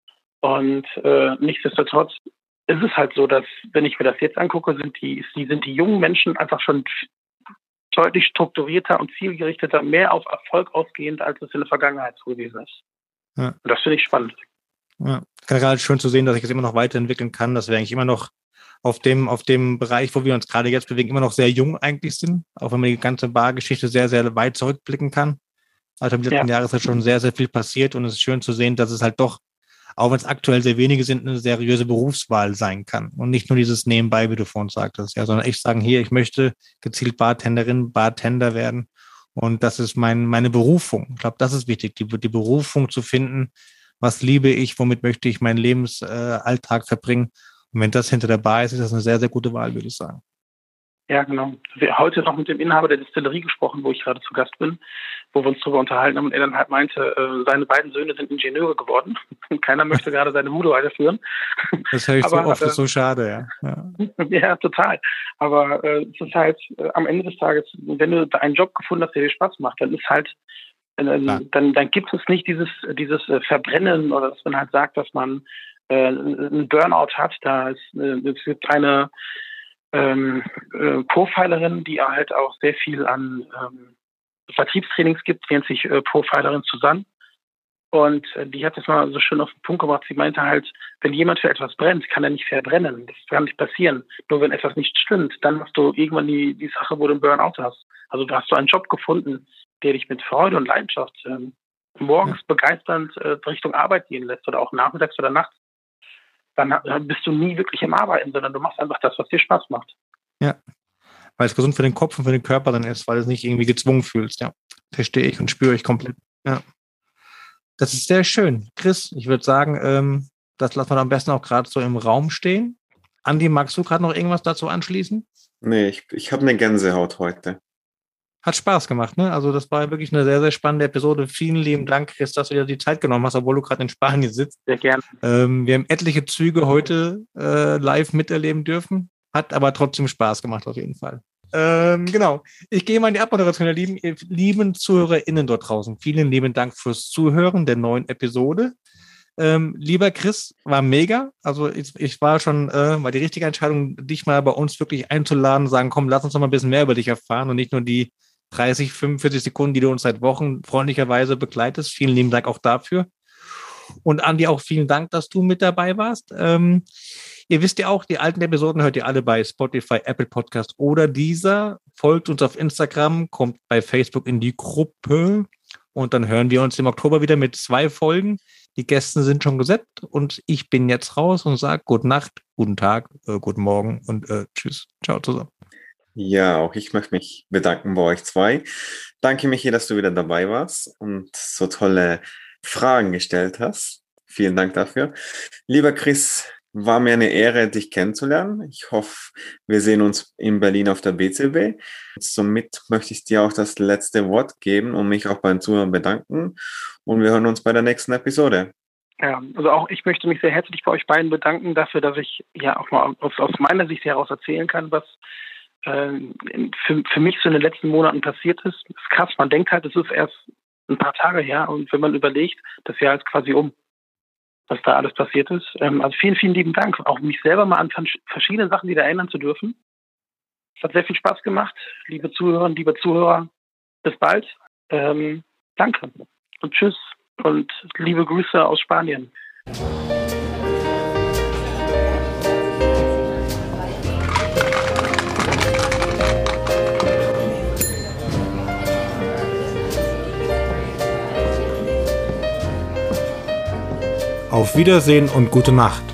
S1: Und äh, nichtsdestotrotz ist es halt so, dass, wenn ich mir das jetzt angucke, sind die, die, sind die jungen Menschen einfach schon deutlich strukturierter und zielgerichteter, mehr auf Erfolg ausgehend, als es in der Vergangenheit so gewesen ist. Ja. Und das finde ich spannend.
S4: Ja, gerade schön zu sehen, dass ich es immer noch weiterentwickeln kann, dass wir eigentlich immer noch auf dem, auf dem Bereich, wo wir uns gerade jetzt bewegen, immer noch sehr jung eigentlich sind, auch wenn man die ganze Bargeschichte sehr, sehr weit zurückblicken kann. Also im letzten ja. Jahr ist halt schon sehr, sehr viel passiert, und es ist schön zu sehen, dass es halt doch, auch wenn es aktuell sehr wenige sind, eine seriöse Berufswahl sein kann und nicht nur dieses Nebenbei, wie du vorhin sagtest, ja, sondern echt sagen, hier, ich möchte gezielt Bartenderin, Bartender werden, und das ist mein, meine Berufung. Ich glaube, das ist wichtig, die, die Berufung zu finden. Was liebe ich, womit möchte ich meinen Lebensalltag äh, verbringen? Und wenn das hinter der Bar ist, ist das eine sehr, sehr gute Wahl, würde ich sagen.
S1: Ja, genau. Wir haben heute noch mit dem Inhaber der Distillerie gesprochen, wo ich gerade zu Gast bin, wo wir uns darüber unterhalten haben, und er dann halt meinte, äh, seine beiden Söhne sind Ingenieure geworden. Keiner möchte gerade seine Bude weiterführen.
S4: Das höre ich Aber, so oft, das ist so schade, ja.
S1: Ja, ja total. Aber äh, es ist halt äh, am Ende des Tages, wenn du einen Job gefunden hast, der dir Spaß macht, dann ist halt Dann, dann, dann gibt es nicht dieses, dieses Verbrennen, oder dass man halt sagt, dass man äh, einen Burnout hat. Da ist, äh, es gibt eine ähm, äh, Profilerin, die halt auch sehr viel an ähm, Vertriebstrainings gibt, die nennt sich äh, Profilerin Susanne. Und äh, die hat das mal so schön auf den Punkt gebracht. Sie meinte halt, wenn jemand für etwas brennt, kann er nicht verbrennen. Das kann nicht passieren. Nur wenn etwas nicht stimmt, dann hast du irgendwann die, die Sache, wo du einen Burnout hast. Also da hast du einen Job gefunden, der dich mit Freude und Leidenschaft ähm, morgens ja. begeisternd äh, Richtung Arbeit gehen lässt, oder auch nachmittags oder nachts, dann, dann bist du nie wirklich im Arbeiten, sondern du machst einfach das, was dir Spaß macht.
S4: Ja, weil es gesund für den Kopf und für den Körper dann ist, weil du es nicht irgendwie gezwungen fühlst. Ja, verstehe ich und spüre ich komplett. Ja, das ist sehr schön. Chris, ich würde sagen, ähm, das lassen wir am besten auch gerade so im Raum stehen. Andi, magst du gerade noch irgendwas dazu anschließen?
S3: Nee, ich, ich habe eine Gänsehaut heute.
S4: Hat Spaß gemacht, ne? Also das war wirklich eine sehr, sehr spannende Episode. Vielen lieben Dank, Chris, dass du dir die Zeit genommen hast, obwohl du gerade in Spanien sitzt.
S1: Sehr gerne.
S4: Ähm, wir haben etliche Züge heute äh, live miterleben dürfen. Hat aber trotzdem Spaß gemacht auf jeden Fall. Ähm, genau. Ich gehe mal in die Abmoderation, ihr lieben, ihr lieben ZuhörerInnen dort draußen. Vielen lieben Dank fürs Zuhören der neuen Episode. Ähm, lieber Chris, war mega. Also ich, ich war schon, äh, war die richtige Entscheidung, dich mal bei uns wirklich einzuladen, sagen, komm, lass uns noch mal ein bisschen mehr über dich erfahren und nicht nur die dreißig, fünfundvierzig Sekunden, die du uns seit Wochen freundlicherweise begleitest. Vielen lieben Dank auch dafür. Und Andi, auch vielen Dank, dass du mit dabei warst. Ähm, ihr wisst ja auch, die alten Episoden hört ihr alle bei Spotify, Apple Podcast oder Deezer. Folgt uns auf Instagram, kommt bei Facebook in die Gruppe, und dann hören wir uns im Oktober wieder mit zwei Folgen. Die Gäste sind schon gesetzt und ich bin jetzt raus und sage gute Nacht, guten Tag, äh, guten Morgen und äh, tschüss. Ciao zusammen.
S3: Ja, auch ich möchte mich bedanken bei euch zwei. Danke, Michi, dass du wieder dabei warst und so tolle Fragen gestellt hast. Vielen Dank dafür. Lieber Chris, war mir eine Ehre, dich kennenzulernen. Ich hoffe, wir sehen uns in Berlin auf der B C B. Somit möchte ich dir auch das letzte Wort geben und mich auch beim Zuhören bedanken. Und wir hören uns bei der nächsten Episode.
S1: Ja, also auch ich möchte mich sehr herzlich bei euch beiden bedanken dafür, dass ich ja auch mal aus, aus meiner Sicht heraus erzählen kann, was äh, für, für mich so in den letzten Monaten passiert ist. Das ist krass, man denkt halt, es ist erst ein paar Tage her und wenn man überlegt, das Jahr ist quasi um, was da alles passiert ist. Ähm, also vielen, vielen lieben Dank. Auch mich selber mal an verschiedene Sachen wieder erinnern zu dürfen. Es hat sehr viel Spaß gemacht. Liebe Zuhörerinnen, liebe Zuhörer, bis bald. Ähm, danke und tschüss und liebe Grüße aus Spanien.
S2: Auf Wiedersehen und gute Nacht.